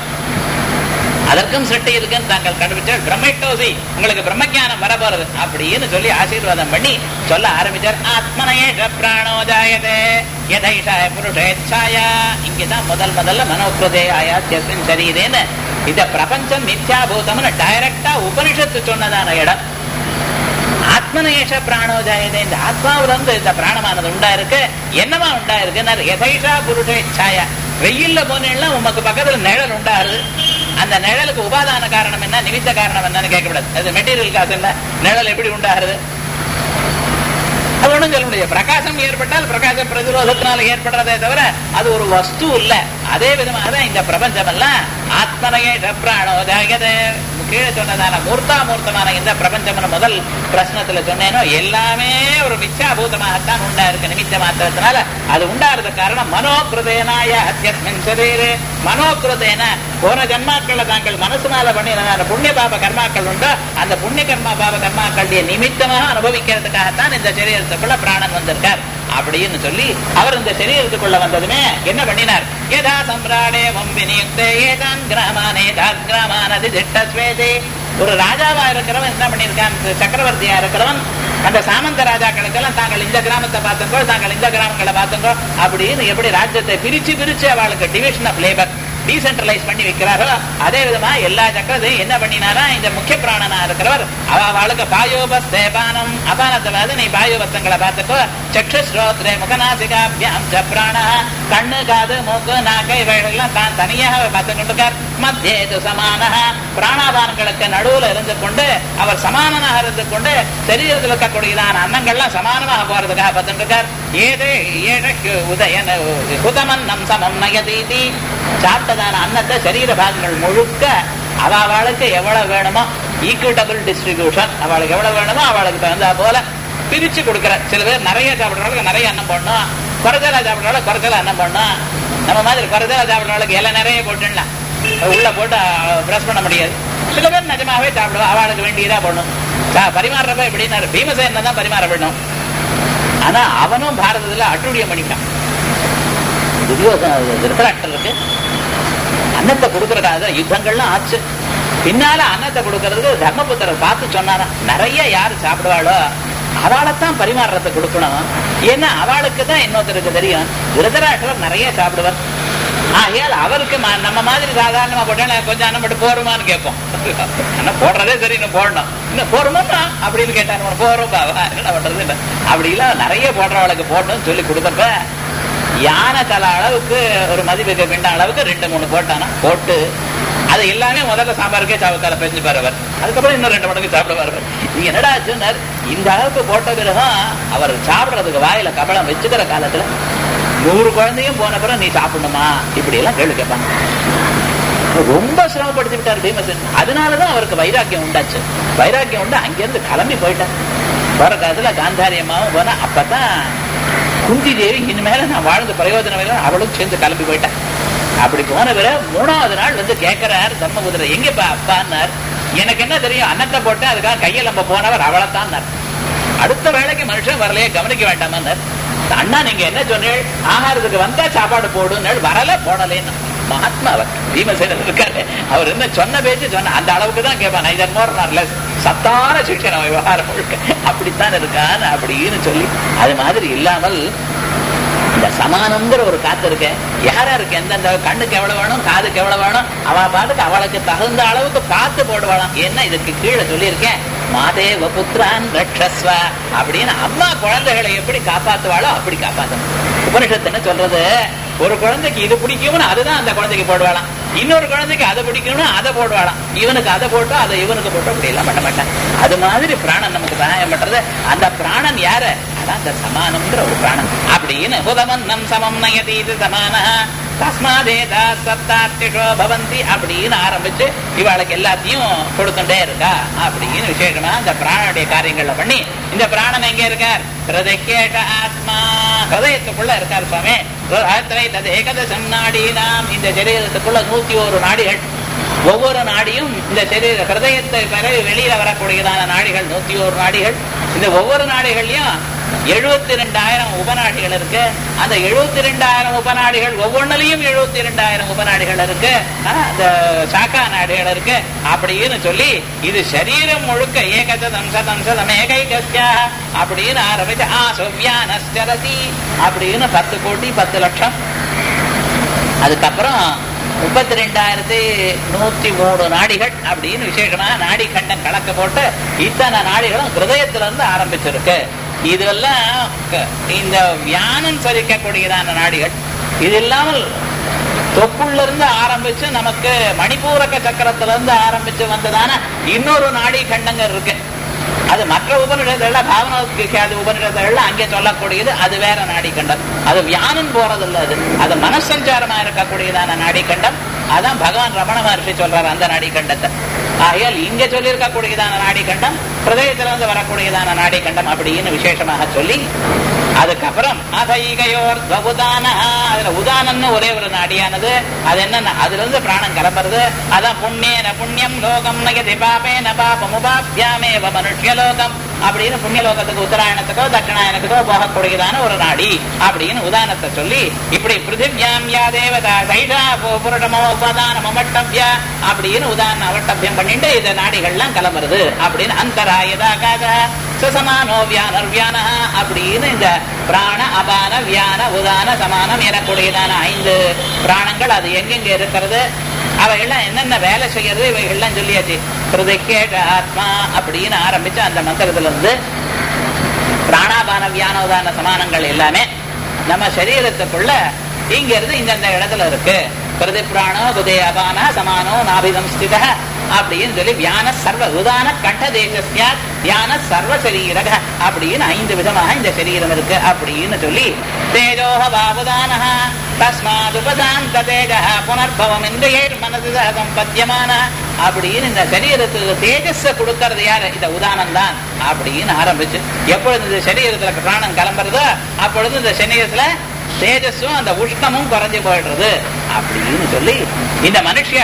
அதற்கும் சிருஷ்டி இருக்குன்னு தாங்கள் கண்டுபிடிச்சார். பிரம்மிட்டோசி உங்களுக்கு பிரம்மஞானம் வர போறது அப்படின்னு சொல்லி ஆசீர்வாதம் பண்ணி சொல்ல ஆரம்பிச்சார். ஆத்மனேஷ பிராணோ ஜாயதே, யதைஷா புருஷேச்சாயா. இங்கதான் முதல்ல மனோகிருதேயாத்யஸ்மின் சரீரேன்னு இந்த பிரபஞ்சம் மித்யாபூதம்னு டைரக்டா உபனிஷத்து சொன்னதான இடம். ஆத்மனேஷ பிராணோ ஜாயதே, இந்த ஆத்மாவில இருந்து இந்த பிராணமானது உண்டா இருக்கு. என்னமா உண்டா இருக்கு? யதைஷா புருஷேச்சாயா. வெயில்ல போனேன்னா உமக்கு பக்கத்துல நிழல் உண்டாருது. அந்த நிழலுக்கு உபாதான காரணம் என்ன, நிமித்த காரணம் என்னன்னு கேட்கக்கூடாது. அது மெட்டீரியல் காசு என்ன, நிழல் எப்படி உண்டாருது அது ஒண்ணும் சொல்ல முடியாது. பிரகாசம் ஏற்பட்டால் பிரகாச பிரதிரோதத்தினால ஏற்படுறதே தவிர அது ஒரு வஸ்து இல்ல. அதே விதமாக தான் இந்த பிரபஞ்சம் எல்லாம் ஆத்மனேஷ பிராணோ ஜாயதே. கீழே சொன்னதான மூர்த்தாமூர்த்தமான இந்த பிரபஞ்சம் முதல் பிரश्னத்துல சொன்னேனோ எல்லாமே ஒரு மித்யாபூதமாகத்தான் உண்டா இருக்கு. நிமித்த மாத்திரத்தினால அது உண்டாறது காரணம் மனோகிருதேனாய அத்யஸ்மின் சரீரே. மனோகிருதேன போன ஜன்மாக்கள் தாங்கள் மனசுனால பண்ணின புண்ணிய பாப கர்மாக்கள் உண்டோ அந்த புண்ணிய கர்மா பாப கர்மாக்களுடைய நிமித்தமாக அனுபவிக்கிறதுக்காகத்தான் இந்த சரீரத்துக்குள்ள பிராணன் வந்திருக்கார் அப்படின்னு சொல்லி அவர் இந்த சரீரத்துக்குள்ள வந்ததுமே என்ன பண்ணினார்? யதா சம்ராடே வம்பினியுக்தே ஏதான் கிராமானே கிராமானதி திட்டஸ்வேதே. ஒரு ராஜாவா இருக்கிறவன் என்ன பண்ணிருக்கான்? சக்கரவர்த்தியா இருக்கிறவன் அந்த சாமந்த ராஜாக்களுக்கெல்லாம் தாங்கள் இந்த கிராமத்தை பார்த்துங்கோ, தாங்கள் இந்த கிராமங்களை பார்த்துங்கோ அப்படின்னு எப்படி ராஜ்யத்தை பிரிச்சு அவளுக்கு டிவிஷன் ஆஃப் லேபர் டீசென்ட்ரலைஸ் பண்ணி வைக்கிறாரோ அதே விதமா எல்லா சக்கரத்தையும் என்ன பண்ணினாரா இந்த முக்கிய பிராணனா இருக்கிறவர் அவளுக்கு பாயோபஸ்தேபானம் அபானத்தை நீ பாயோபஸ்தங்களை பார்த்துக்கோ. சக்ஷுஸ்ரோத்ரே முகநாசிகாபியாம் ச பிராண. கண்ணு காது மூக்கு நாக்கை இவைகளெல்லாம் தான் தனியாக பார்த்து கொண்டிருக்கார். மத்தியேது சமான. பிராணாபானங்களுக்கு நடுவுல இருந்து கொண்டு அவர் சமானனாக இருந்து கொண்டு சரீரத்தில் இருக்கக்கூடியதான அன்னங்கள்லாம் சமானமாக போறதுக்காக பார்த்துட்டு இருக்கார். ஏதே உதயன உதமன் நம் சமம் நயதீதி. சாப்பிட்டதான அன்னத்தை சரீர பாகங்கள் முழுக்க அவளுக்கு எவ்வளவு வேணுமோ ஈக்குவிட்டபிள் டிஸ்ட்ரிபியூஷன், அவளுக்கு எவ்வளவு வேணுமோ அவளுக்கு தகுந்தா போல பிரிச்சு கொடுக்குற. சில பேர் நிறைய சாப்பிட்றவங்களுக்கு நிறைய அன்னம் போடணும், குறைச்சலா சாப்பிட்றவங்களுக்கு குறைச்சலா அன்னம் போடணும். நம்ம மாதிரி குறைச்சலா சாப்பிட்றவங்களுக்கு எல்லாம் நிறைய போட்டுடலாம், உள்ள போட்டு பிரஷ் பண்ண முடியாது. சில பேர் நிஜமாவே சாப்பிடுவா, அவளுக்கு வேண்டியதா போடணும். பரிமாறுறப்ப எப்படின்னா பீமசேன தான் பரிமாறப்படணும். ஆனா அவனும் பாரதத்துல அட்டுழியம் பண்ணிட்டான். திருத்தராஷ்டிரருக்கு அன்னத்தை கொடுக்கறதுக்காக யுத்தங்கள்லாம் ஆச்சு. பின்னால அன்னத்தை கொடுக்கறதுக்கு தர்மபுத்திரர் பார்த்து சொன்னாரா, நிறைய யாரு சாப்பிடுவாளோ அவளைத்தான் பரிமாறுறத கொடுக்கணும். ஏன்னா அவளுக்கு தான் இன்னொருத்தருக்கு தெரியும் திருதராஷ்டிரர் நிறைய சாப்பிடுவார். ஆகையால் அவருக்கு நம்ம மாதிரி சாதாரணமா போட்டா கொஞ்சம் அன்னம் போட்டு போருமான்னு கேட்போம். ஆனா போடுறதே சரி இன்னும் போடணும், இன்னும் போருமாட்டா அப்படின்னு கேட்டாங்க. போறோம் பாவா என்ன பண்றது இல்லை அப்படிலாம் நிறைய போடுறவளுக்கு போடணும்னு சொல்லி கொடுத்தப்ப யானை தலை அளவுக்கு ஒரு மதிப்புக்கு பின்ன அளவுக்கு 2-3 போட்டானா போட்டு அது எல்லாமே முதல்ல சாம்பாருக்கே சாவக்கால பெஞ்சுப்பார் அவர். அதுக்கப்புறம் இன்னும் 2 மடங்கு சாப்பிடுவார். நீங்க என்னடா சொன்னார், இந்த அளவுக்கு போட்ட பிறகும் அவர் சாப்பிடுறதுக்கு வாயில கபலம் வச்சுக்கிற காலத்துல 100 குழந்தையும் போன பிறகு நீ சாப்பிடணுமா இப்படி எல்லாம் கேள்வி கேட்பாங்க. ரொம்ப சிரமப்படுத்தி விட்டார் பீமசேன். அதனாலதான் அவருக்கு வைராக்கியம் உண்டாச்சு. வைராக்கியம் உண்டு அங்கிருந்து கிளம்பி போயிட்டார். போற காலத்துல காந்தாரி அம்மாவும் போனா அப்பதான் குந்தி தேவி இனிமேல நான் வாழ்ந்த பிரயோஜனம் இல்லை அவளும் சேர்ந்து கிளம்பி போயிட்டேன். அப்படி போன பிற 3வது நாள் வந்து கேட்கிறார் தர்மபுத்திரர், எங்கப்பா அப்பான்னார். எனக்கு என்ன தெரியும், அன்னத்தை போட்டு அதுக்காக கையில் நம்ம போனவர் அவளைத்தான். அடுத்த வேளைக்கு மனுஷன் வரலையே கவனிக்க வேண்டாமான்னார். அண்ணா நீங்க என்ன சொன்னீள், ஆகாரத்துக்கு வந்தா சாப்பாடு போடுன்னு, வரல போடலேன்னு. மகாத்மா அவர் பீமசேனர் இருக்காரு, அவர் என்ன சொன்ன பேச்சு சொன்ன அந்த அளவுக்கு தான் கேட்பான். இதன் மோர் சத்தான சிக்ஷன விவகாரம் அப்படித்தான் இருக்கான்னு அப்படின்னு சொல்லி அது மாதிரி இல்லாமல் இந்த சமானம்ங்கிற ஒரு காத்து இருக்க யாராருக்கு எந்தெந்த கண்ணுக்கு எவ்வளவு வேணும், காதுக்கு எவ்வளவு வேணும், அவ பாட்டுக்கு அவளுக்கு தகுந்த அளவுக்கு பார்த்து போடுவாளாம். என்ன இதுக்கு கீழே சொல்லியிருக்கேன், மாதேவ புத்திரான் ரட்சஸ்வ அப்படின்னு அம்மா குழந்தைகளை எப்படி காப்பாத்துவாளோ அப்படி காப்பாத்தணும். உபனிஷத்து என்ன சொல்றது, ஒரு குழந்தைக்கு இது பிடிக்கும்னு அதுதான் அந்த குழந்தைக்கு போடுவாளாம், இன்னொரு குழந்தைக்கு அதை பிடிக்கணும்னு அதை போடுவாளாம், இவனுக்கு அதை போட்டோ அதை இவனுக்கு போட்டோ அப்படி எல்லாம் பண்ண மாட்டேன். அது மாதிரி பிராணன் நமக்கு சகாயம் பண்றது. அந்த பிராணன் யாரு, அதான் அந்த சமானம்ங்கிற ஒரு பிராணன் அப்படின்னு புதமன்னம் சமம் நயதீது சமான தஸ்மாதேதா சப்தார்த்திஷோ பவந்தி அப்படின்னு ஆரம்பிச்சு இவாளுக்கு எல்லாத்தையும் கொடுத்துட்டே இருக்கா அப்படின்னு விசேஷமா இந்த பிராணனுடைய காரியங்கள்ல பண்ணி. இந்த பிராணன் எங்க இருக்கார், ஹிருதயேக ஆத்மா, ஹிருதயத்துக்குள்ள இருக்கார் சுவாமி. ஏகதசம் நாடினாம், இந்த சரீரத்துக்குள்ள 101 நாடிகள். ஒவ்வொரு நாடியும் இந்த சரீர ஹிருதயத்தை பிறகு வெளியில வரக்கூடியதான நாடிகள் 101 நாடிகள். இந்த ஒவ்வொரு நாடிகள்லயும் 72,000 உபநாடிகள் இருக்கு. அந்த 72,000 உபநாடிகள் ஒவ்வொன்றிலையும் 72,000 உபநாடிகள் இருக்கு. அந்த சாக்கா நாடிகள் இருக்கு அப்படின்னு சொல்லி இது சரீரம் முழுக்க ஏகசதம் சதம் சதம் ஏகைகஸ்யா அப்படின்னு ஆரம்பிச்சு ஆசோவியானஸ்சரதி அப்படின்னு 10 கோடி 10 லட்சம். அதுக்கப்புறம் 32,103 நாடிகள் அப்படின்னு விசேஷமாக நாடி கண்டம் கலக்க போட்டு இத்தனை நாடிகளும் ஹிருதயத்திலிருந்து ஆரம்பிச்சிருக்கு. இதெல்லாம் இந்த வியானம் சரிக்கக்கூடியதான நாடிகள். இது இல்லாமல் தொப்புள்ள இருந்து ஆரம்பிச்சு நமக்கு மணிப்பூரக சக்கரத்திலிருந்து ஆரம்பிச்சு வந்ததான இன்னொரு நாடி கண்டங்கள் இருக்கு. அது மற்ற உபநிடத்துல பாவனாது உபநிடத்துல அங்கே சொல்லக்கூடியது அது வேற நாடி கண்டம். அது வியானம் போறதில்ல. அது மனசஞ்சாரமா இருக்கக்கூடியதான நாடி கண்டம். அதான் பகவான் ரமண மகர்ஷி சொல்றாரு அந்த நாடி கண்டத்தை. ஆகையால் இங்க சொல்லியிருக்கக்கூடியதான நாடி கண்டம் ஹிருதயத்திலிருந்து வரக்கூடியதான நாடி கண்டம் அப்படின்னு விசேஷமாக சொல்லி அதுக்கப்புறம் அதைகையோர் உதான அதுல உதானன்னு ஒரே ஒரு நாடியானது. அது என்ன? அதுல இருந்து பிராணம் கிளம்புறது. அதான் புண்ணியன புண்ணியம் லோகம் நயதி பாபேன பாபமுபாபியாமேவ மனுஷ்யலோகம் அப்படின்னு புண்ணியலோகத்துக்கு உத்தராயணத்துக்கோ தட்சிணாயனத்துக்கோ போகக்கூடியதான ஒரு நாடி அப்படின்னு உதாரணத்தை சொல்லி இப்படி பிருத்திவியாம் யா தேவதா சைஷா புருடமோ உபதான மமட்டவ்யா அப்படின்னு உதாரண அவட்டபியம் பண்ணிட்டு இந்த நாடிகள்லாம் கிளம்புறது அப்படின்னு அந்தராயதா காக சமானோ வியானர் வியான அப்படின்னு இந்த பிராண அபான வியான உதான சமானம் எனக்கூடியதான 5 பிராணங்கள் அது எங்கெங்க இருக்கிறது, அவைகள்லாம் என்னென்ன வேலை செய்யறது, இவைகள்லாம் சொல்லியாச்சு. ஹிருதயேக ஆத்மா அப்படின்னு ஆரம்பிச்சு அந்த மந்திரத்துல இருந்து பிராணாபான வியான உதான சமானங்கள் எல்லாமே நம்ம சரீரத்துக்குள்ள இங்க இருந்து இந்த இடத்துல இருக்கு. பிரதி பிராணோ புதே அபான சமானோ நாபிதம் ஸ்தித அப்படின்னு சொல்லி வியான சர்வ உதான கண்ட தேசஸ்யா வியான சர்வ சரீரக அப்படின்னு 5 விதமாக இந்த சரீரம் இருக்கு அப்படின்னு சொல்லி தேஜோஹ வாவுதான தஸ்மாத் உபதாந்த தேஜ புனர்பவம் இந்திரியர் மனசு சம்பத்தியமான அப்படின்னு இந்த சரீரத்துக்கு தேஜஸ கொடுக்கறது யாரு? இந்த உதானம் தான் அப்படின்னு ஆரம்பிச்சு எப்பொழுது இந்த சரீரத்துல பிராணம் கிளம்புறதோ அப்பொழுது இந்த சரீரத்துல தேஜஸும் அந்த உஷ்ணமும் குறைஞ்சு போயிடுறது அப்படின்னு சொல்லி இந்த மனுஷிய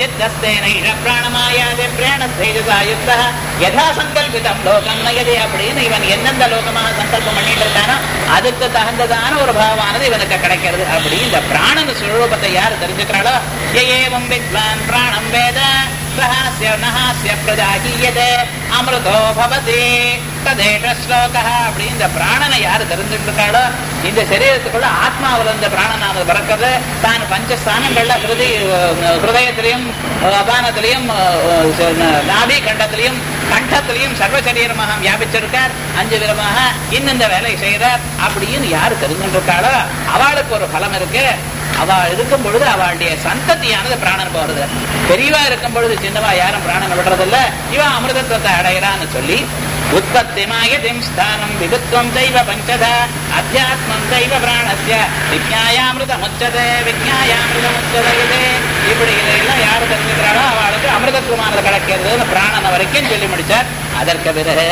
யதா சங்கல்பிதம் லோகம் நயதே அப்படின்னு இவன் எந்தெந்த லோகமாக சங்கல்பம் பண்ணிட்டு இருக்கானோ அதுக்கு தகுந்ததான ஒரு பாவமானது இவனுக்கு கிடைக்கிறது. அப்படி இந்த பிராணன் சுரூபத்தை யாரு தெரிஞ்சுக்கிறாளோ ஏவம் வித்வான் பிராணம் வேத சஹாஸ்ய நஹாஸ்ய பிரஜாஹீயதே அமிர்தோ பவதி ததேஷ ஸ்லோகः அப்படி இந்த பிராணனை யாரு தெரிஞ்சுட்டு இருக்காளோ இந்த சரீரத்துக்குள்ள ஆத்மாவில இந்த பிராணனானது பிறக்கிறது. தான் பஞ்சஸ்தானங்கள்ல ஹிருதயத்திலையும் அபானத்திலையும் நாபி கண்டத்திலையும் கண்டத்திலையும் சர்வ சரீரமாக வியாபிச்சிருக்கார். 5 விதமாக இந்த வேலை செய்யறார் அப்படின்னு யாரு தெரிஞ்சுட்டு இருக்காளோ அவளுக்கு ஒரு பலம் இருக்கு. அவ இருக்கும் பொழுது அவளுடைய சந்ததியானது பிராணன் போறது. பெரியவா இருக்கும் பொழுது சின்னவா யாரும் பிராணன் விடுறதில்ல. இவன் அமிர்தத்துவத்தை அடைகிறான்னு சொல்லி உற்பத்திமாயதிம் ஸ்தானம் விதுத்வம் தெய்வ பஞ்சதா அத்தியாத்மம் தெய்வ பிராணஸ்ய விஜ்ஞாயாமிருதமுச்சதே விஜ்ஞாயாமிருதமுச்சதே இப்படி இதையெல்லாம் யாரு தெரிஞ்சுக்கிறாளோ அவளுக்கு அமிர்தத்துவமானது கிடைக்கிறது பிராணன் வரைக்கும் சொல்லி முடிச்சார். அதற்கு பிறகு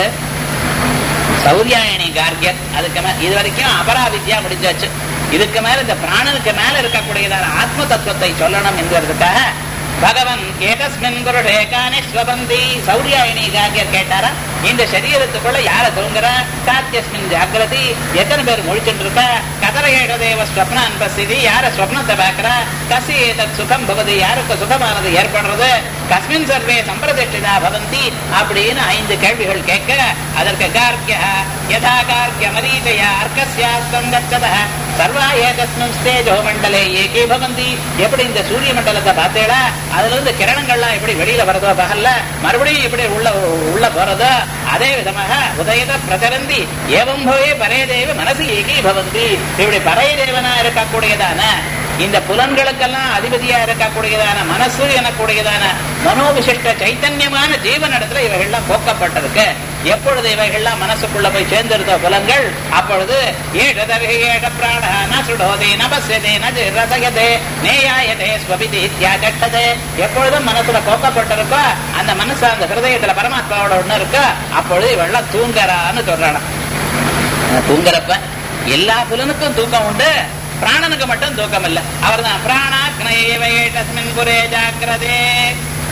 சௌரியாயணி கார்கியர் அதுக்கு மேல இது வரைக்கும் அபராவித்யா முடிஞ்சாச்சு. இதுக்கு மேல இந்த பிராணனுக்கு மேல இருக்கக்கூடியதான ஆத்ம தத்துவத்தை சொல்லணும் என்கிறதுக்காக பகவன் ஏகஸ்மின் குருடே கானே ஸ்வபந்தி சௌரியாயணி கார்கியர் கேட்டாரா இந்த சரீரத்துக்குள்ள யார தூங்குற காத்தியஸ்மின் ஜாகிரதி எத்தனை பேர் முழிச்சுட்டு இருக்க கதரையேட தேவ ஸ்வப்னான் பசிதி யார ஸ்வப்னத்தை பார்க்கிற கசி ஏதத் சுகம் பவதி யாருக்கு சுகமானது ஏற்படுறது கஸ்மின் சர்வே சம்பிரதிஷ்டிதா பவந்தி அப்படின்னு 5 கேள்விகள் கேட்க அதற்கு கார்கிய யதா கார்கிய மரீஜயா அர்க்கஸ்யா சங்கச்சத சர்வா ஏகஸ்மின் ஸ்தேஜோ மண்டலே ஏகே பவந்தி எப்படி இந்த சூரிய மண்டலத்தை பார்த்தேடா அதுல இருந்து கிரணங்கள்லாம் எப்படி வெளியில வரதோ பகல்ல மறுபடியும் இப்படி உள்ள போறதோ அதே விதமாக உதயத பிரச்சரந்தி ஏவம் போயே பரேதேவ மனசு ஏகி பவந்தி இப்படி பரேதேவனா இருக்கக்கூடியதான இந்த புலன்களுக்கெல்லாம் அதிபதியா இருக்கக்கூடியதான மனசு எனக்கூடியதான மனோவிசிஷ்ட சைத்தன்யமான ஜீவனிடத்துல இவைகள்லாம் போக்கப்பட்டிருக்கு. எப்பொழுது இவைகள்லாம் மனசுக்குள்ள போய் சேர்ந்திருந்த புலன்கள் அப்பொழுது ஏஷ பிராண நசுடோதே நபஸ்யதே நசயதே நேயாயதே ஸ்வபிதி இத்யாகட்டதே எப்பொழுதும் மனசுல போக்கப்பட்டிருக்கோ அந்த மனசு அந்த ஹிருதயத்துல பரமாத்மாவோட ஒண்ணு இருக்கு. அப்பொழுது இவெல்லாம் தூங்கறான்னு சொல்றாங்க. தூங்குறப்ப எல்லா புலனுக்கும் தூக்கம் உண்டு, பிராணனுக்கு மட்டும் தூக்கம் இல்ல. அவர் தான் பிராணாக்னேவ ஏதஸ்மின் புரே ஜாக்ரதே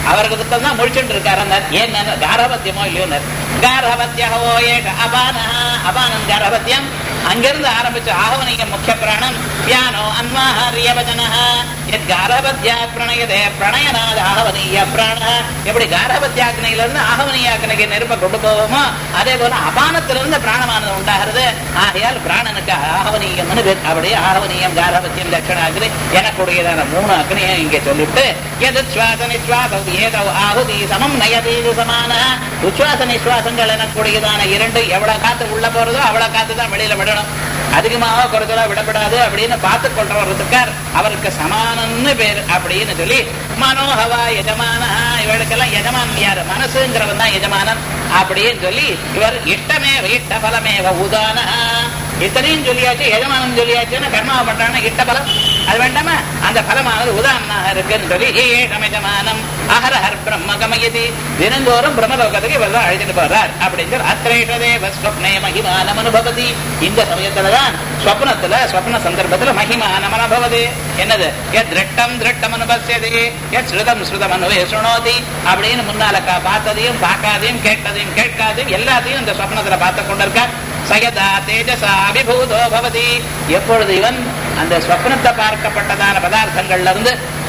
அவருக்கு துக்கம் தான் முழிச்சுட்டு இருக்காரு. ஏன் காரபத்தியமோ இல்லையோ, காரபத்தியோ ஏக அபானா, அபானம் காரபத்தியம். அங்கிருந்து ஆரம்பிச்ச ஆகவனிக முக்கிய பிராணம் பியானோ அன்வாஹரியவஜன காரபத்தியா பிரணயதே பிரணயநாத ஆகவனீய பிராண. எப்படி காரபத்தியாக்னியிலிருந்து ஆகவனியாக்னிக்கு நெருப்ப கொண்டு போவோமோ அதே போல அபானத்திலிருந்து பிராணமானது உண்டாகிறது. ஆகையால் பிராணனுக்கு ஆகவனீயம் அப்படியே ஆகவனீயம் காரபத்தியம் தட்சிணாக்னி எனக்கூடியதான 3 அக்னியை இங்கே சொல்லிவிட்டு எது சுவாச நிஸ்வாசம் ஏதோ ஆகுதி சமம் நயதீது சமான. உச்சுவாச நிஸ்வாசங்கள் எனக்கூடியதான 2 எவ்வளவு காத்து உள்ள போறதோ அவ்வளவு காத்து தான் வெளியில விடணும். அதிகமாக குறைச்சலா விடப்படாது அப்படின்னு பார்த்து கொள்றவருக்கார் அவருக்கு சமானன்னு பேர் அப்படின்னு சொல்லி மனோஹவா எஜமான. இவளுக்கெல்லாம் எஜமான் யாரு? மனசுங்கிறவன் தான் எஜமானன் அப்படின்னு சொல்லி இவர் இஷ்டமே இஷ்ட பலமேவ உதான. இத்தனையும் சொல்லியாச்சு, எஜமானம் சொல்லியாச்சுன்னா கர்மாவை பண்றான்னு இஷ்ட பலம் அது வேண்டாமா? அந்த பலமானது உதாரணமாக இருக்குன்னு சொல்லி ஏகமெஜமானம் அஹரஹர் பிரம்ம கமயதி. தினந்தோறும் பிரம்மலோகத்துக்கு இவர் தான் அழைச்சிட்டு போறார் அப்படின்னு சொல்லி அத்ரேஷதேவ ஸ்வப்னே மகிமானம் அனுபவதி. இந்த சமயத்துலதான் ஸ்வப்ன சந்தர்ப்பத்துல மகிமானம் அனுபவதி. என்னது? திருட்டம் திருட்டம் அனுபவசியது, ஸ்ருதம் ஸ்ருதம் அனுவேஷணோதி அப்படின்னு முன்னால பார்த்ததையும் பார்க்காதையும் கேட்டதையும் கேட்காதையும் எல்லாத்தையும் இந்த ஸ்வப்னத்துல பார்த்து கொண்டிருக்கார். சயதா தேஜசா அபிபூதோ பவதி. எப்பொழுது இவன் அந்த ஸ்வப்னத்தை பார்க்கப்பட்டதான பதார்த்தங்கள்ல இருந்து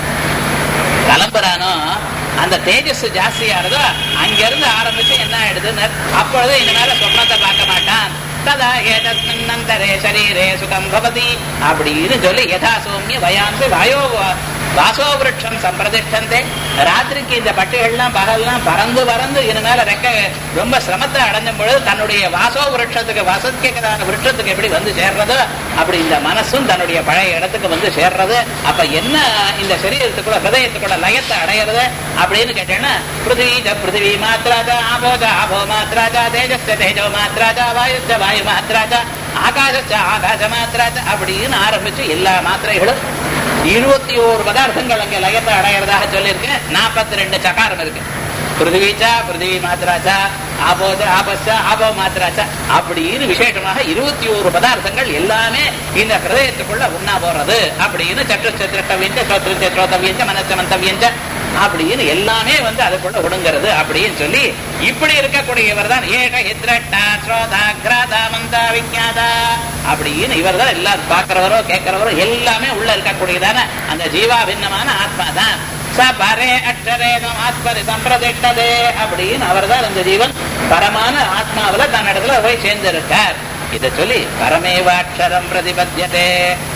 கிளம்புறானோ அந்த தேஜஸ் ஜாஸ்தியானதோ அங்கிருந்து ஆரம்பிச்சு என்ன ஆயிடுதுன்னு அப்பொழுது இனிமேல ஸ்வப்னத்தை பார்க்க மாட்டான். ததா ஏதஸ்மின்னந்தரே சரீரே சுகம் பவதி அப்படின்னு சொல்லி யதா சௌமிய வயாம்சி வாயோ வாசோ விருட்சம் சம்பிரதிஷ்டந்தே. ராத்திரிக்கு இந்த பட்டிகள்லாம் பகல்லாம் பறந்து பறந்து இனிமேல ரெக்க ரொம்ப சிரமத்தை அடைஞ்சும் பொழுது தன்னுடைய வாசோ விருட்சத்துக்கு வசதிக்கான விருட்சத்துக்கு எப்படி வந்து சேர்றதோ அப்படி இந்த மனசும் தன்னுடைய பழைய இடத்துக்கு வந்து சேர்றது. அப்ப என்ன இந்த சரீரத்துக்குள்ள ஹிருதயத்துக்குள்ள லயத்தை அடையிறது அப்படின்னு கேட்டேன்னா பிருத்திவி மாத்ராஜா ஆபோஜ ஆபோ மாத்ராஜா தேஜஸ் தேஜோ மாத்ராஜா வாயுச்ச வாயு மாத்ராஜா ஆகாச ஆகாச மாத்ராஜா அப்படின்னு ஆரம்பிச்சு எல்லா மாத்திரைகளும் 21 பதார்த்தங்கள் அங்கே லயத்தை அடையிறதாக சொல்லியிருக்கு. 42 சகாரம் இருக்கு. பிருத்திவிச்சா பிருத்திவி மாத்திராச்சா ஆபோஜ ஆபஸ்சா ஆபோ மாத்திராச்சா அப்படின்னு விசேஷமாக 21 பதார்த்தங்கள் எல்லாமே இந்த ஹிருதயத்துக்குள்ள உண்ணா போறது அப்படின்னு சற்றுச்சத்திரவியஞ்ச சோத்திரவியஞ்ச மனசமந்தவியஞ்ச அப்படின்னு எல்லாமே வந்து அதுக்குள்ள ஒடுங்கிறது அப்படின்னு சொல்லி இப்படி இருக்கக்கூடியவர் தான் ஏக ஹித்ரட்டா ஸ்ரோதா கிராதா மந்தா விஞ்ஞாதா அப்படின்னு இவர் தான் எல்லாரும் பார்க்கிறவரோ கேட்கிறவரோ எல்லாமே உள்ள இருக்கக்கூடியதான அந்த ஜீவாபின்னமான ஆத்மா தான். சபரே அக்ஷரேகம் ஆத்மரி சம்பிரதிஷ்டதே அப்படின்னு அவர் தான் அந்த ஜீவன் பரமான ஆத்மாவில தன்னிடத்துல போய் சேர்ந்திருக்கார். இதை சொல்லி பரமேவாட்சரம் பிரதிபத்தியதே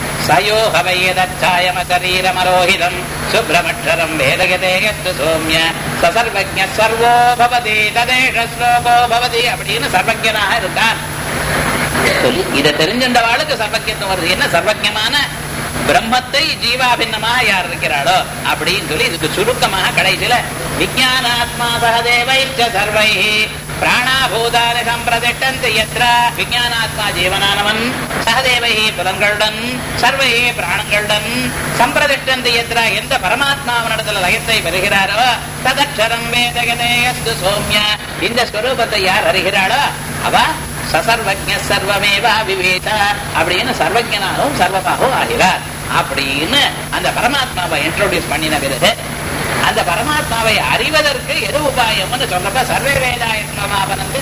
சயோகவயதச்சாயமசரீரமரோஹிதம் சுப்ரமக்ஷரம் வேதகதே யத்து சௌம்ய சர்வஜ்ஞ சர்வோ பவதி ததேஷ ஸ்லோகோ பவதி அப்படின்னு சர்வஜனாக இருக்கான் சொல்லி இதை தெரிஞ்சின்றவாளுக்கு சர்வஜத்துவம் வருது. என்ன சர்வஜமான பிரம்மத்தை ஜீவாபின்னமாக யார் இருக்கிறாளோ அப்படின்னு சொல்லி இதுக்கு சுருக்கமாக கடைசியில விஞ்ஞானாத்மா சகதேவைச்ச சர்வை பிராணாபூதானி சம்பிரதிஷ்டந்தி யத்ர. விஞ்ஞானாத்மா ஜீவனானவன் சகதேவை புலன்களுடன் சர்வை பிராணங்களுடன் சம்பிரதிஷ்டந்தி யத்ர எந்த பரமாத்மாவனிடத்துல லயத்தை பெறுகிறாரோ ததக்ஷரம் வேதகதே யத்து சௌம்ய இந்த ஸ்வரூபத்தை யார் அறிகிறாளோ அவ சர்வஜ சர்வமேவா விவேத அப்படின்னு சர்வஜனாகவும் சர்வமாகவும் ஆகிறார் அப்படின்னு அந்த பரமாத்மாவை இன்ட்ரோடியூஸ் பண்ணின பிறகு அந்த பரமாத்மாவை அறிவதற்கு எது உபாயம்னு சொல்றப்ப சர்வே வேதாயத்மாபனந்து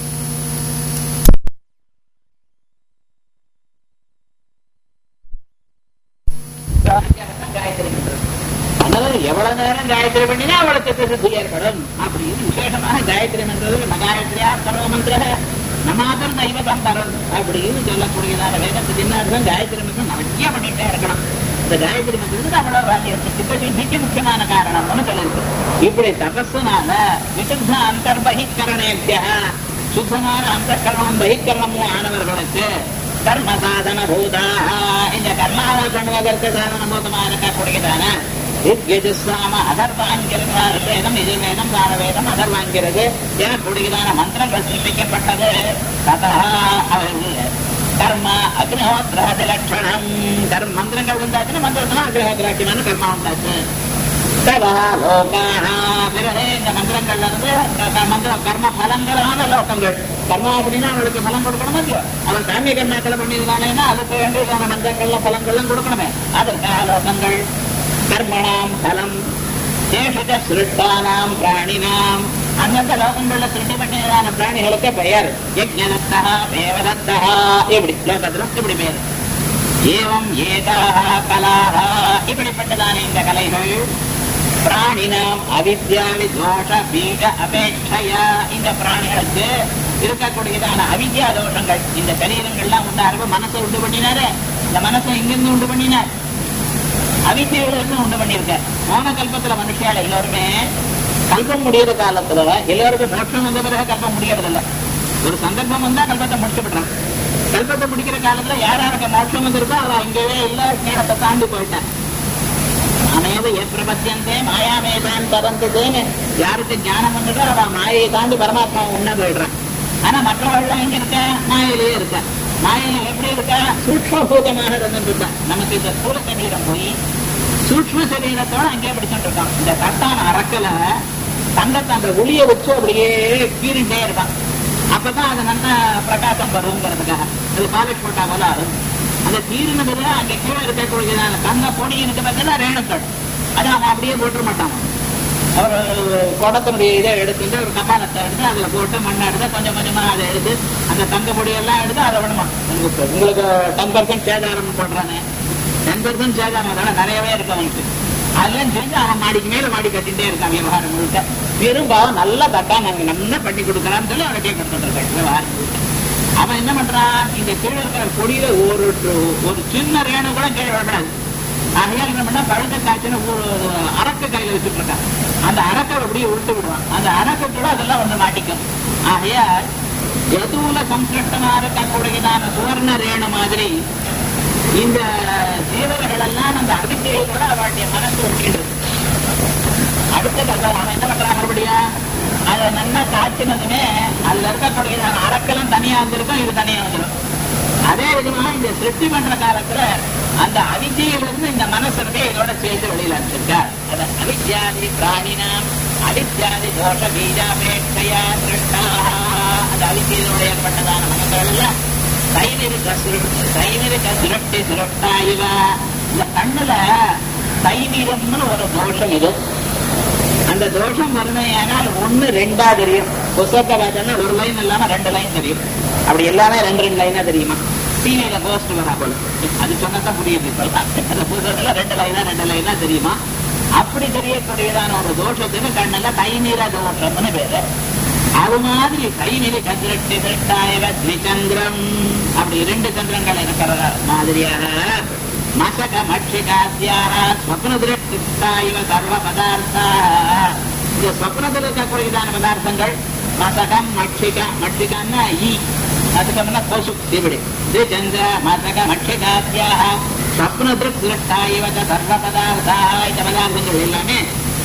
காயத்ரி அதனால எவ்வளவு நேரம் காயத்ரி பண்ணினா அவளுக்கு சித்தி ஏற்படும் அப்படின்னு விசேஷமாக காயத்ரி மன்றது மகாயத்ரியா சர்வ மந்திர நமாதம் தெய்வதம் தரம் அப்படின்னு சொல்லக்கூடியதான வேதத்து தின்னார்தான் காயத்ரி மந்திரம் நிறைய பண்ணிட்டே இருக்கணும். இந்த காயத்ரி மந்திரத்துக்கு அவ்வளவு சித்திக்கு முக்கியமான காரணம்னு சொல்லிருக்கு. இப்படி தபஸ்னால விசுத்த அந்தர்பகிக்கரணேபிய சுத்தமான அந்த கர்மம் பகிக்கரணமும் ஆனவர்களுக்கு கர்ம சாதன பூதாக இந்த கர்மாவை பண்ணுவதற்கு சாதன பூதமாக இருக்கக்கூடியதான அதர்வாங்கிறது வேதம் இது வேதம் கால வேதம் அதர்வாங்கிறது எனக்கூடியதான மந்திரங்கள் சிந்திக்கப்பட்டது. கர்ம அக்னிஹோத்ராதி லட்சணம் கர்ம மந்திரங்கள் உண்டாச்சுன்னா மந்திரத்துல அக்னிஹோத்ராட்சியமான கர்மா உண்டாச்சு. பிறகு இந்த மந்திரங்கள்ல இருந்து மந்திரம் கர்ம பலங்களான லோகங்கள் கர்மா அப்படின்னா அவளுக்கு பலம் கொடுக்கணும் இல்லையோ அவன் சாமிய கர்மாக்களை பண்ணியிருந்தானேன்னா அதுக்கு வேண்டியதான மந்திரங்கள்ல பலங்கள்லாம் கொடுக்கணுமே அதற்காக லோகங்கள் கர்மணாம் பலம் தேசத்தை சிருஷ்டானாம் பிராணினாம் அந்தந்த லோகங்கள்ல சிருஷ்டி பண்ணியதான பிராணிகளுக்கு பெயர் யஜ்ஞதத்தா தேவதத்தா இப்படி லோகத்துல இப்படி பெயர். ஏவம் ஏதாக கலாக இப்படிப்பட்டதான இந்த கலைகள் பிராணினாம் அவித்யாவி தோஷ பீஜ அபேட்சையா இந்த பிராணிகளுக்கு இருக்கக்கூடியதான அவித்யா தோஷங்கள் இந்த சரீரங்கள்லாம் உண்டாரு. மனசை உண்டு பண்ணினாரு, இந்த மனசை இங்கிருந்து உண்டு பண்ணினார், அவித்யிலிருந்து உண்டு பண்ணியிருக்க. போன கல்பத்துல மனுஷியால எல்லோருமே கல்பம் முடிகிற காலத்துல எல்லாருக்கும் மோட்சம் வந்த பிறகு கல்பம் முடியறதில்ல. ஒரு சந்தர்ப்பம் வந்தா கல்பத்தை முடிச்சுவிடுறான். கல்பத்தை முடிக்கிற காலத்துல யாராருக்கு மோட்சம் வந்திருக்கோ அவ இங்கேயே இல்ல, ஞானத்தை தாண்டி போயிட்டான். நாமேத ஏற்பிரபத்தியந்தே மாயாமேதான் பரந்ததேன்னு யாருக்கு ஞானம் வந்துட்டோ அவ மாயை தாண்டி பரமாத்மா உண்ண போயிடுறான். ஆனா மற்றவர்கள் எங்க இருக்க? மாயிலேயே இருக்க. மாயில எப்படி இருக்க? சூக்மபூதமாக இருந்துருக்கா. நமக்கு இந்த ஸ்தூல சரீரம் போய் சூக்ம சரீரத்தோட அங்கேயே பிடிச்சுட்டு இருக்கான். இந்த கட்டான அரக்கல தங்கத்தை அந்த ஒளிய வச்சு அப்படியே கீறிட்டே இருக்கான். அப்பதான் அது நல்ல பிரகாசம் வருங்கிறதுக்காக அது பாலிஷ் போட்டா போல ஆகும். அந்த தீர்னதுல அங்க கீழே இருக்கக்கூடியதான தங்க பொடியினுக்கு பார்த்தா ரேணுக்கள் அது அவன் அப்படியே போட்டுற மாட்டான். அவர் குடத்தினுடைய இதை எடுத்துட்டு ஒரு கபாலத்தை எடுத்து அதுல போட்டு மண்ணை எடுத்து கொஞ்சம் கொஞ்சமா அதை எடுத்து அந்த தங்க பொடியெல்லாம் எடுத்து அதை விடணும். உங்களுக்கு 10% சேதாரம் போடுறானே, 10% சேதாரம் அதனால நிறையவே இருக்கு அவனுக்கு. அதெல்லாம் செஞ்சு அவன் மாடிக்கு மேல மாடி கட்டிகிட்டே இருக்கான் விவகாரம் முழுக்க. பெரும்பாலும் நல்லா தட்டா நாங்க நம்ம பண்ணி கொடுக்கலாம்னு சொல்லி அவர்கிட்டயே கொடுத்துட்டு இருக்காங்க விவகாரம் முழுக்க. அவன் என்ன பண்றான்? இந்த கீழே இருக்கிற கொடியில ஒரு சின்ன ரேணு கூட கீழே விடக்கூடாது. ஆகையால் என்ன பண்ணா பழுத்த காய்ச்சின ஒரு அரக்க கையில வச்சுட்டு இருக்கான். அந்த அரக்கை அப்படியே உருட்டு விடுவான். அந்த அரக்கத்தோட அதெல்லாம் வந்து மாட்டிக்கும். ஆகையால் எதுவுல சம்சிருஷ்டமா இருக்கக்கூடியதான சுவர்ண ரேணு மாதிரி இந்த ஜீவர்கள் எல்லாம் அந்த அவித்தையோட அவளுடைய மனசு ஒட்டிடுது. அடுத்தது அவன் என்ன பண்றான்? மறுபடியும் அதை நல்லா காய்ச்சினதுமே அதுல இருக்கக்கூடியதான அரக்கெல்லாம் தனியா வந்திருக்கும், இது தனியா வந்துடும். அதே விதமா இந்த சிருஷ்டி பண்ற காலத்துல அந்த அவித்தியிலிருந்து இந்த மனசு இதோட சேர்த்து வெளியில அனுப்பிச்சிருக்கார். அவித்யாதி பிராணினாம் அவித்யாதி தோஷ பீஜாபேட்சையா சிருஷ்டா. அந்த அவித்தியோட ஏற்பட்டதான மனங்கள் எல்லாம் தைனிருக்க சுருட்டி சுருட்டா இவ. இந்த கண்ணுல தைநீரம்னு ஒரு தோஷம் இது. அந்த தோஷம் வறுமையானால் 1 2 தெரியும். புத்தகத்தை பார்த்தோம்னா ஒரு லைன் இல்லாம 2 லைன் தெரியும். அப்படி எல்லாமே 2 லைனா தெரியுமா? டிவியில போஸ்ட் வரா போல அது சொன்னதான் புரியுது. அந்த புத்தகத்துல 2 லைனா தெரியுமா? அப்படி தெரியக்கூடியதான ஒரு தோஷத்துக்கு கண்ணுல தைநீர தோஷம்னு பேரு. அது மாதிரி தைநீர கதிரட்டி திருட்டாயவ திரிச்சந்திரம் அப்படி 2 சந்திரங்கள் இருக்கிற மாதிரியாக மசக மட்சிகாத்தியாக ஸ்வப்ன திருஷ்டாயவ சர்வ பதார்த்தா. இந்த ஸ்வப்னத்தில் இருக்கக்கூடியதான பதார்த்தங்கள் மசகம் மட்சிகா. மட்சிகான்னா அதுக்கு கொசு இப்படி திரிச்சந்திர மசக மட்சிகாத்தியாக ஸ்வப்ன திருஷ்டாயவ சர்வ பதார்த்தா. இந்த பதார்த்தங்கள் எல்லாமே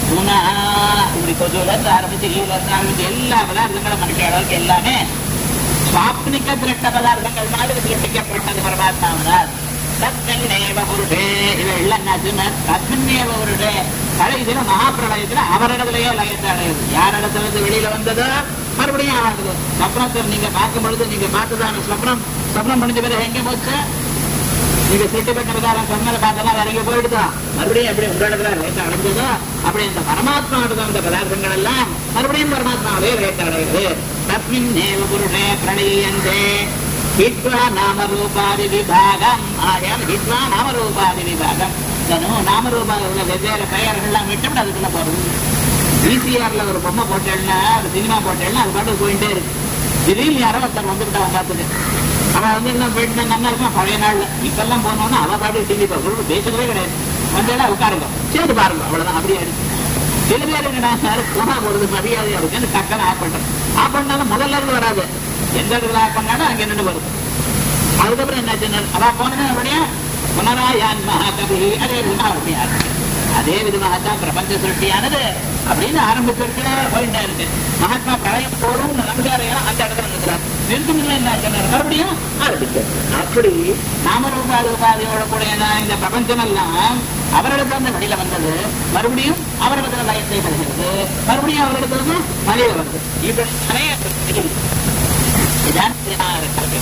இப்படி கொசுல இருந்து ஆரம்பிச்சு கீழ இருந்து ஆரம்பிச்சு எல்லா பதார்த்தங்களும் மனுஷ அளவுக்கு எல்லாமே சுவாப்னிக்க திருஷ்ட பதார்த்தங்கள் மாதிரி திருஷ்டிக்கப்பட்டது பரமாத்மாவதால். தத்மன்னேவ புருஷே இவ இல்லைன்னா தத்மன்னேவ புருஷே கடைசியில மகாபிரளயத்துல அவரிடத்துலயே லயத்தை அடையுது. யார் இடத்துல இருந்து வெளியில வந்ததோ மறுபடியும் ஆகுது. ஸ்வப்னத்தில் நீங்க பார்க்கும் பொழுது நீங்க பார்த்துதான ஸ்வப்னம் முடிஞ்ச பிறகு எங்க போச்சு? நீங்க சிட்டு பெற்றதாரம் சொன்னதை பார்த்தெல்லாம் வேற எங்க போயிடுதோ மறுபடியும் எப்படி உங்க இடத்துல லயத்தை அடைஞ்சதோ அப்படி இந்த பரமாத்மா அந்த பதார்த்தங்கள் எல்லாம் மறுபடியும் பரமாத்மாவே லயத்தை அடையுது. தஸ்மின் நேவ புருஷே பிரணீயந்தே ஹித்வா நாமரூபாதி விபாகம். ஆகையால் ஹித்வா நாமரூபாதி விபாகம். நாமரூபாத வெவ்வேறு பெயர்கள்லாம் விட்டு அதுக்குள்ள போறது. VCRல ஒரு பொம்மை போட்டேன்னா ஒரு சினிமா போட்டேன்னா அது பாட்டு போயிட்டே இருக்கு. திடீர்னு யாரோ ஒருத்தர் வந்துட்டு அவன் பார்த்துட்டு அவன் வந்து என்ன போயிட்டு நல்லா இருக்கும். பழைய நாள்ல இப்பெல்லாம் போனோம்னா அவ பாட்டு டிவி பார்க்கணும் பேசுறதே கிடையாது. வந்தா உட்காருங்க சரி பாருங்க அவ்வளவுதான். அப்படியே இருக்கு. சில பேர் என்னடா சார் போனா போறது மரியாதையா இருக்குன்னு டக்குன்னு ஆஃப் பண்றேன். ஆஃப் பண்ணாலும் முதல்ல இருந்து வராது. எந்த இடத்துல ஆஃப் பண்ணாலும் அங்க நின்று வரும். அதுக்கப்புறம் என்ன அவன் போனது அப்படியே புனராயான் மகாகவி அதே விதமா அப்படியா அதே விதமாகத்தான் பிரபஞ்ச சிருஷ்டியானது அப்படின்னு ஆரம்பிச்சிருக்கு போயிட்டே இருக்கு. மகாத்மா பிரளயம் போடும் நமஸ்காரம் அந்த இடத்துல நிற்கிறார். நிறுத்தும் என்ன மறுபடியும் ஆரம்பிச்சு. அப்படி நாமரூபாதியோட கூட இந்த பிரபஞ்சம் எல்லாம் அவரிடத்துல இருந்து வெளியில வந்தது. மறுபடியும் அவரிடத்துல லயத்தை பெறுகிறது. மறுபடியும் அவரிடத்துல இருந்து மலையில வருது. இப்படி நிறைய இதான்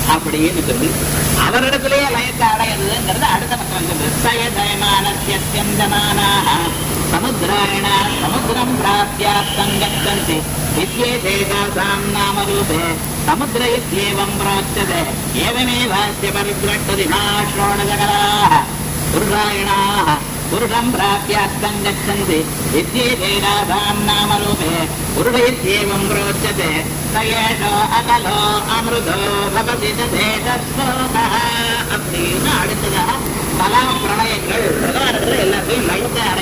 அப்படின்னு சொல்லி அவரிடத்திலேயே லயத்தை அடையிறதுங்கிறது அடுத்த பக்கம் சொல்றது. சயதயமானத்யந்தமானாக சமுத்திராயண சமுத்திரம் பிராப்தியார்த்தம் கச்சந்தி வித்யேதேதாசாம் நாமரூபே சமுத்திர இத்யேவம் ப்ரோச்சதே ஏவமேவாஸ்ய பரித்ரட்டதிமா ஸ்ரோணஜகலாः புருஷாயணாः புருஷம் பிராப்தியார்த்தம் கச்சந்தி வித்யேதேதாசாம் நாமரூபே புருஷ இத்யேவம் ப்ரோச்சதே சயேஷோ அகலோ அமிர்தோ பவதி ததேதஸ்லோகः அப்படின்னு அடுத்ததாக பல பிரளயங்கள் பிரகாரங்கள் எல்லாத்தையும் லைட்டா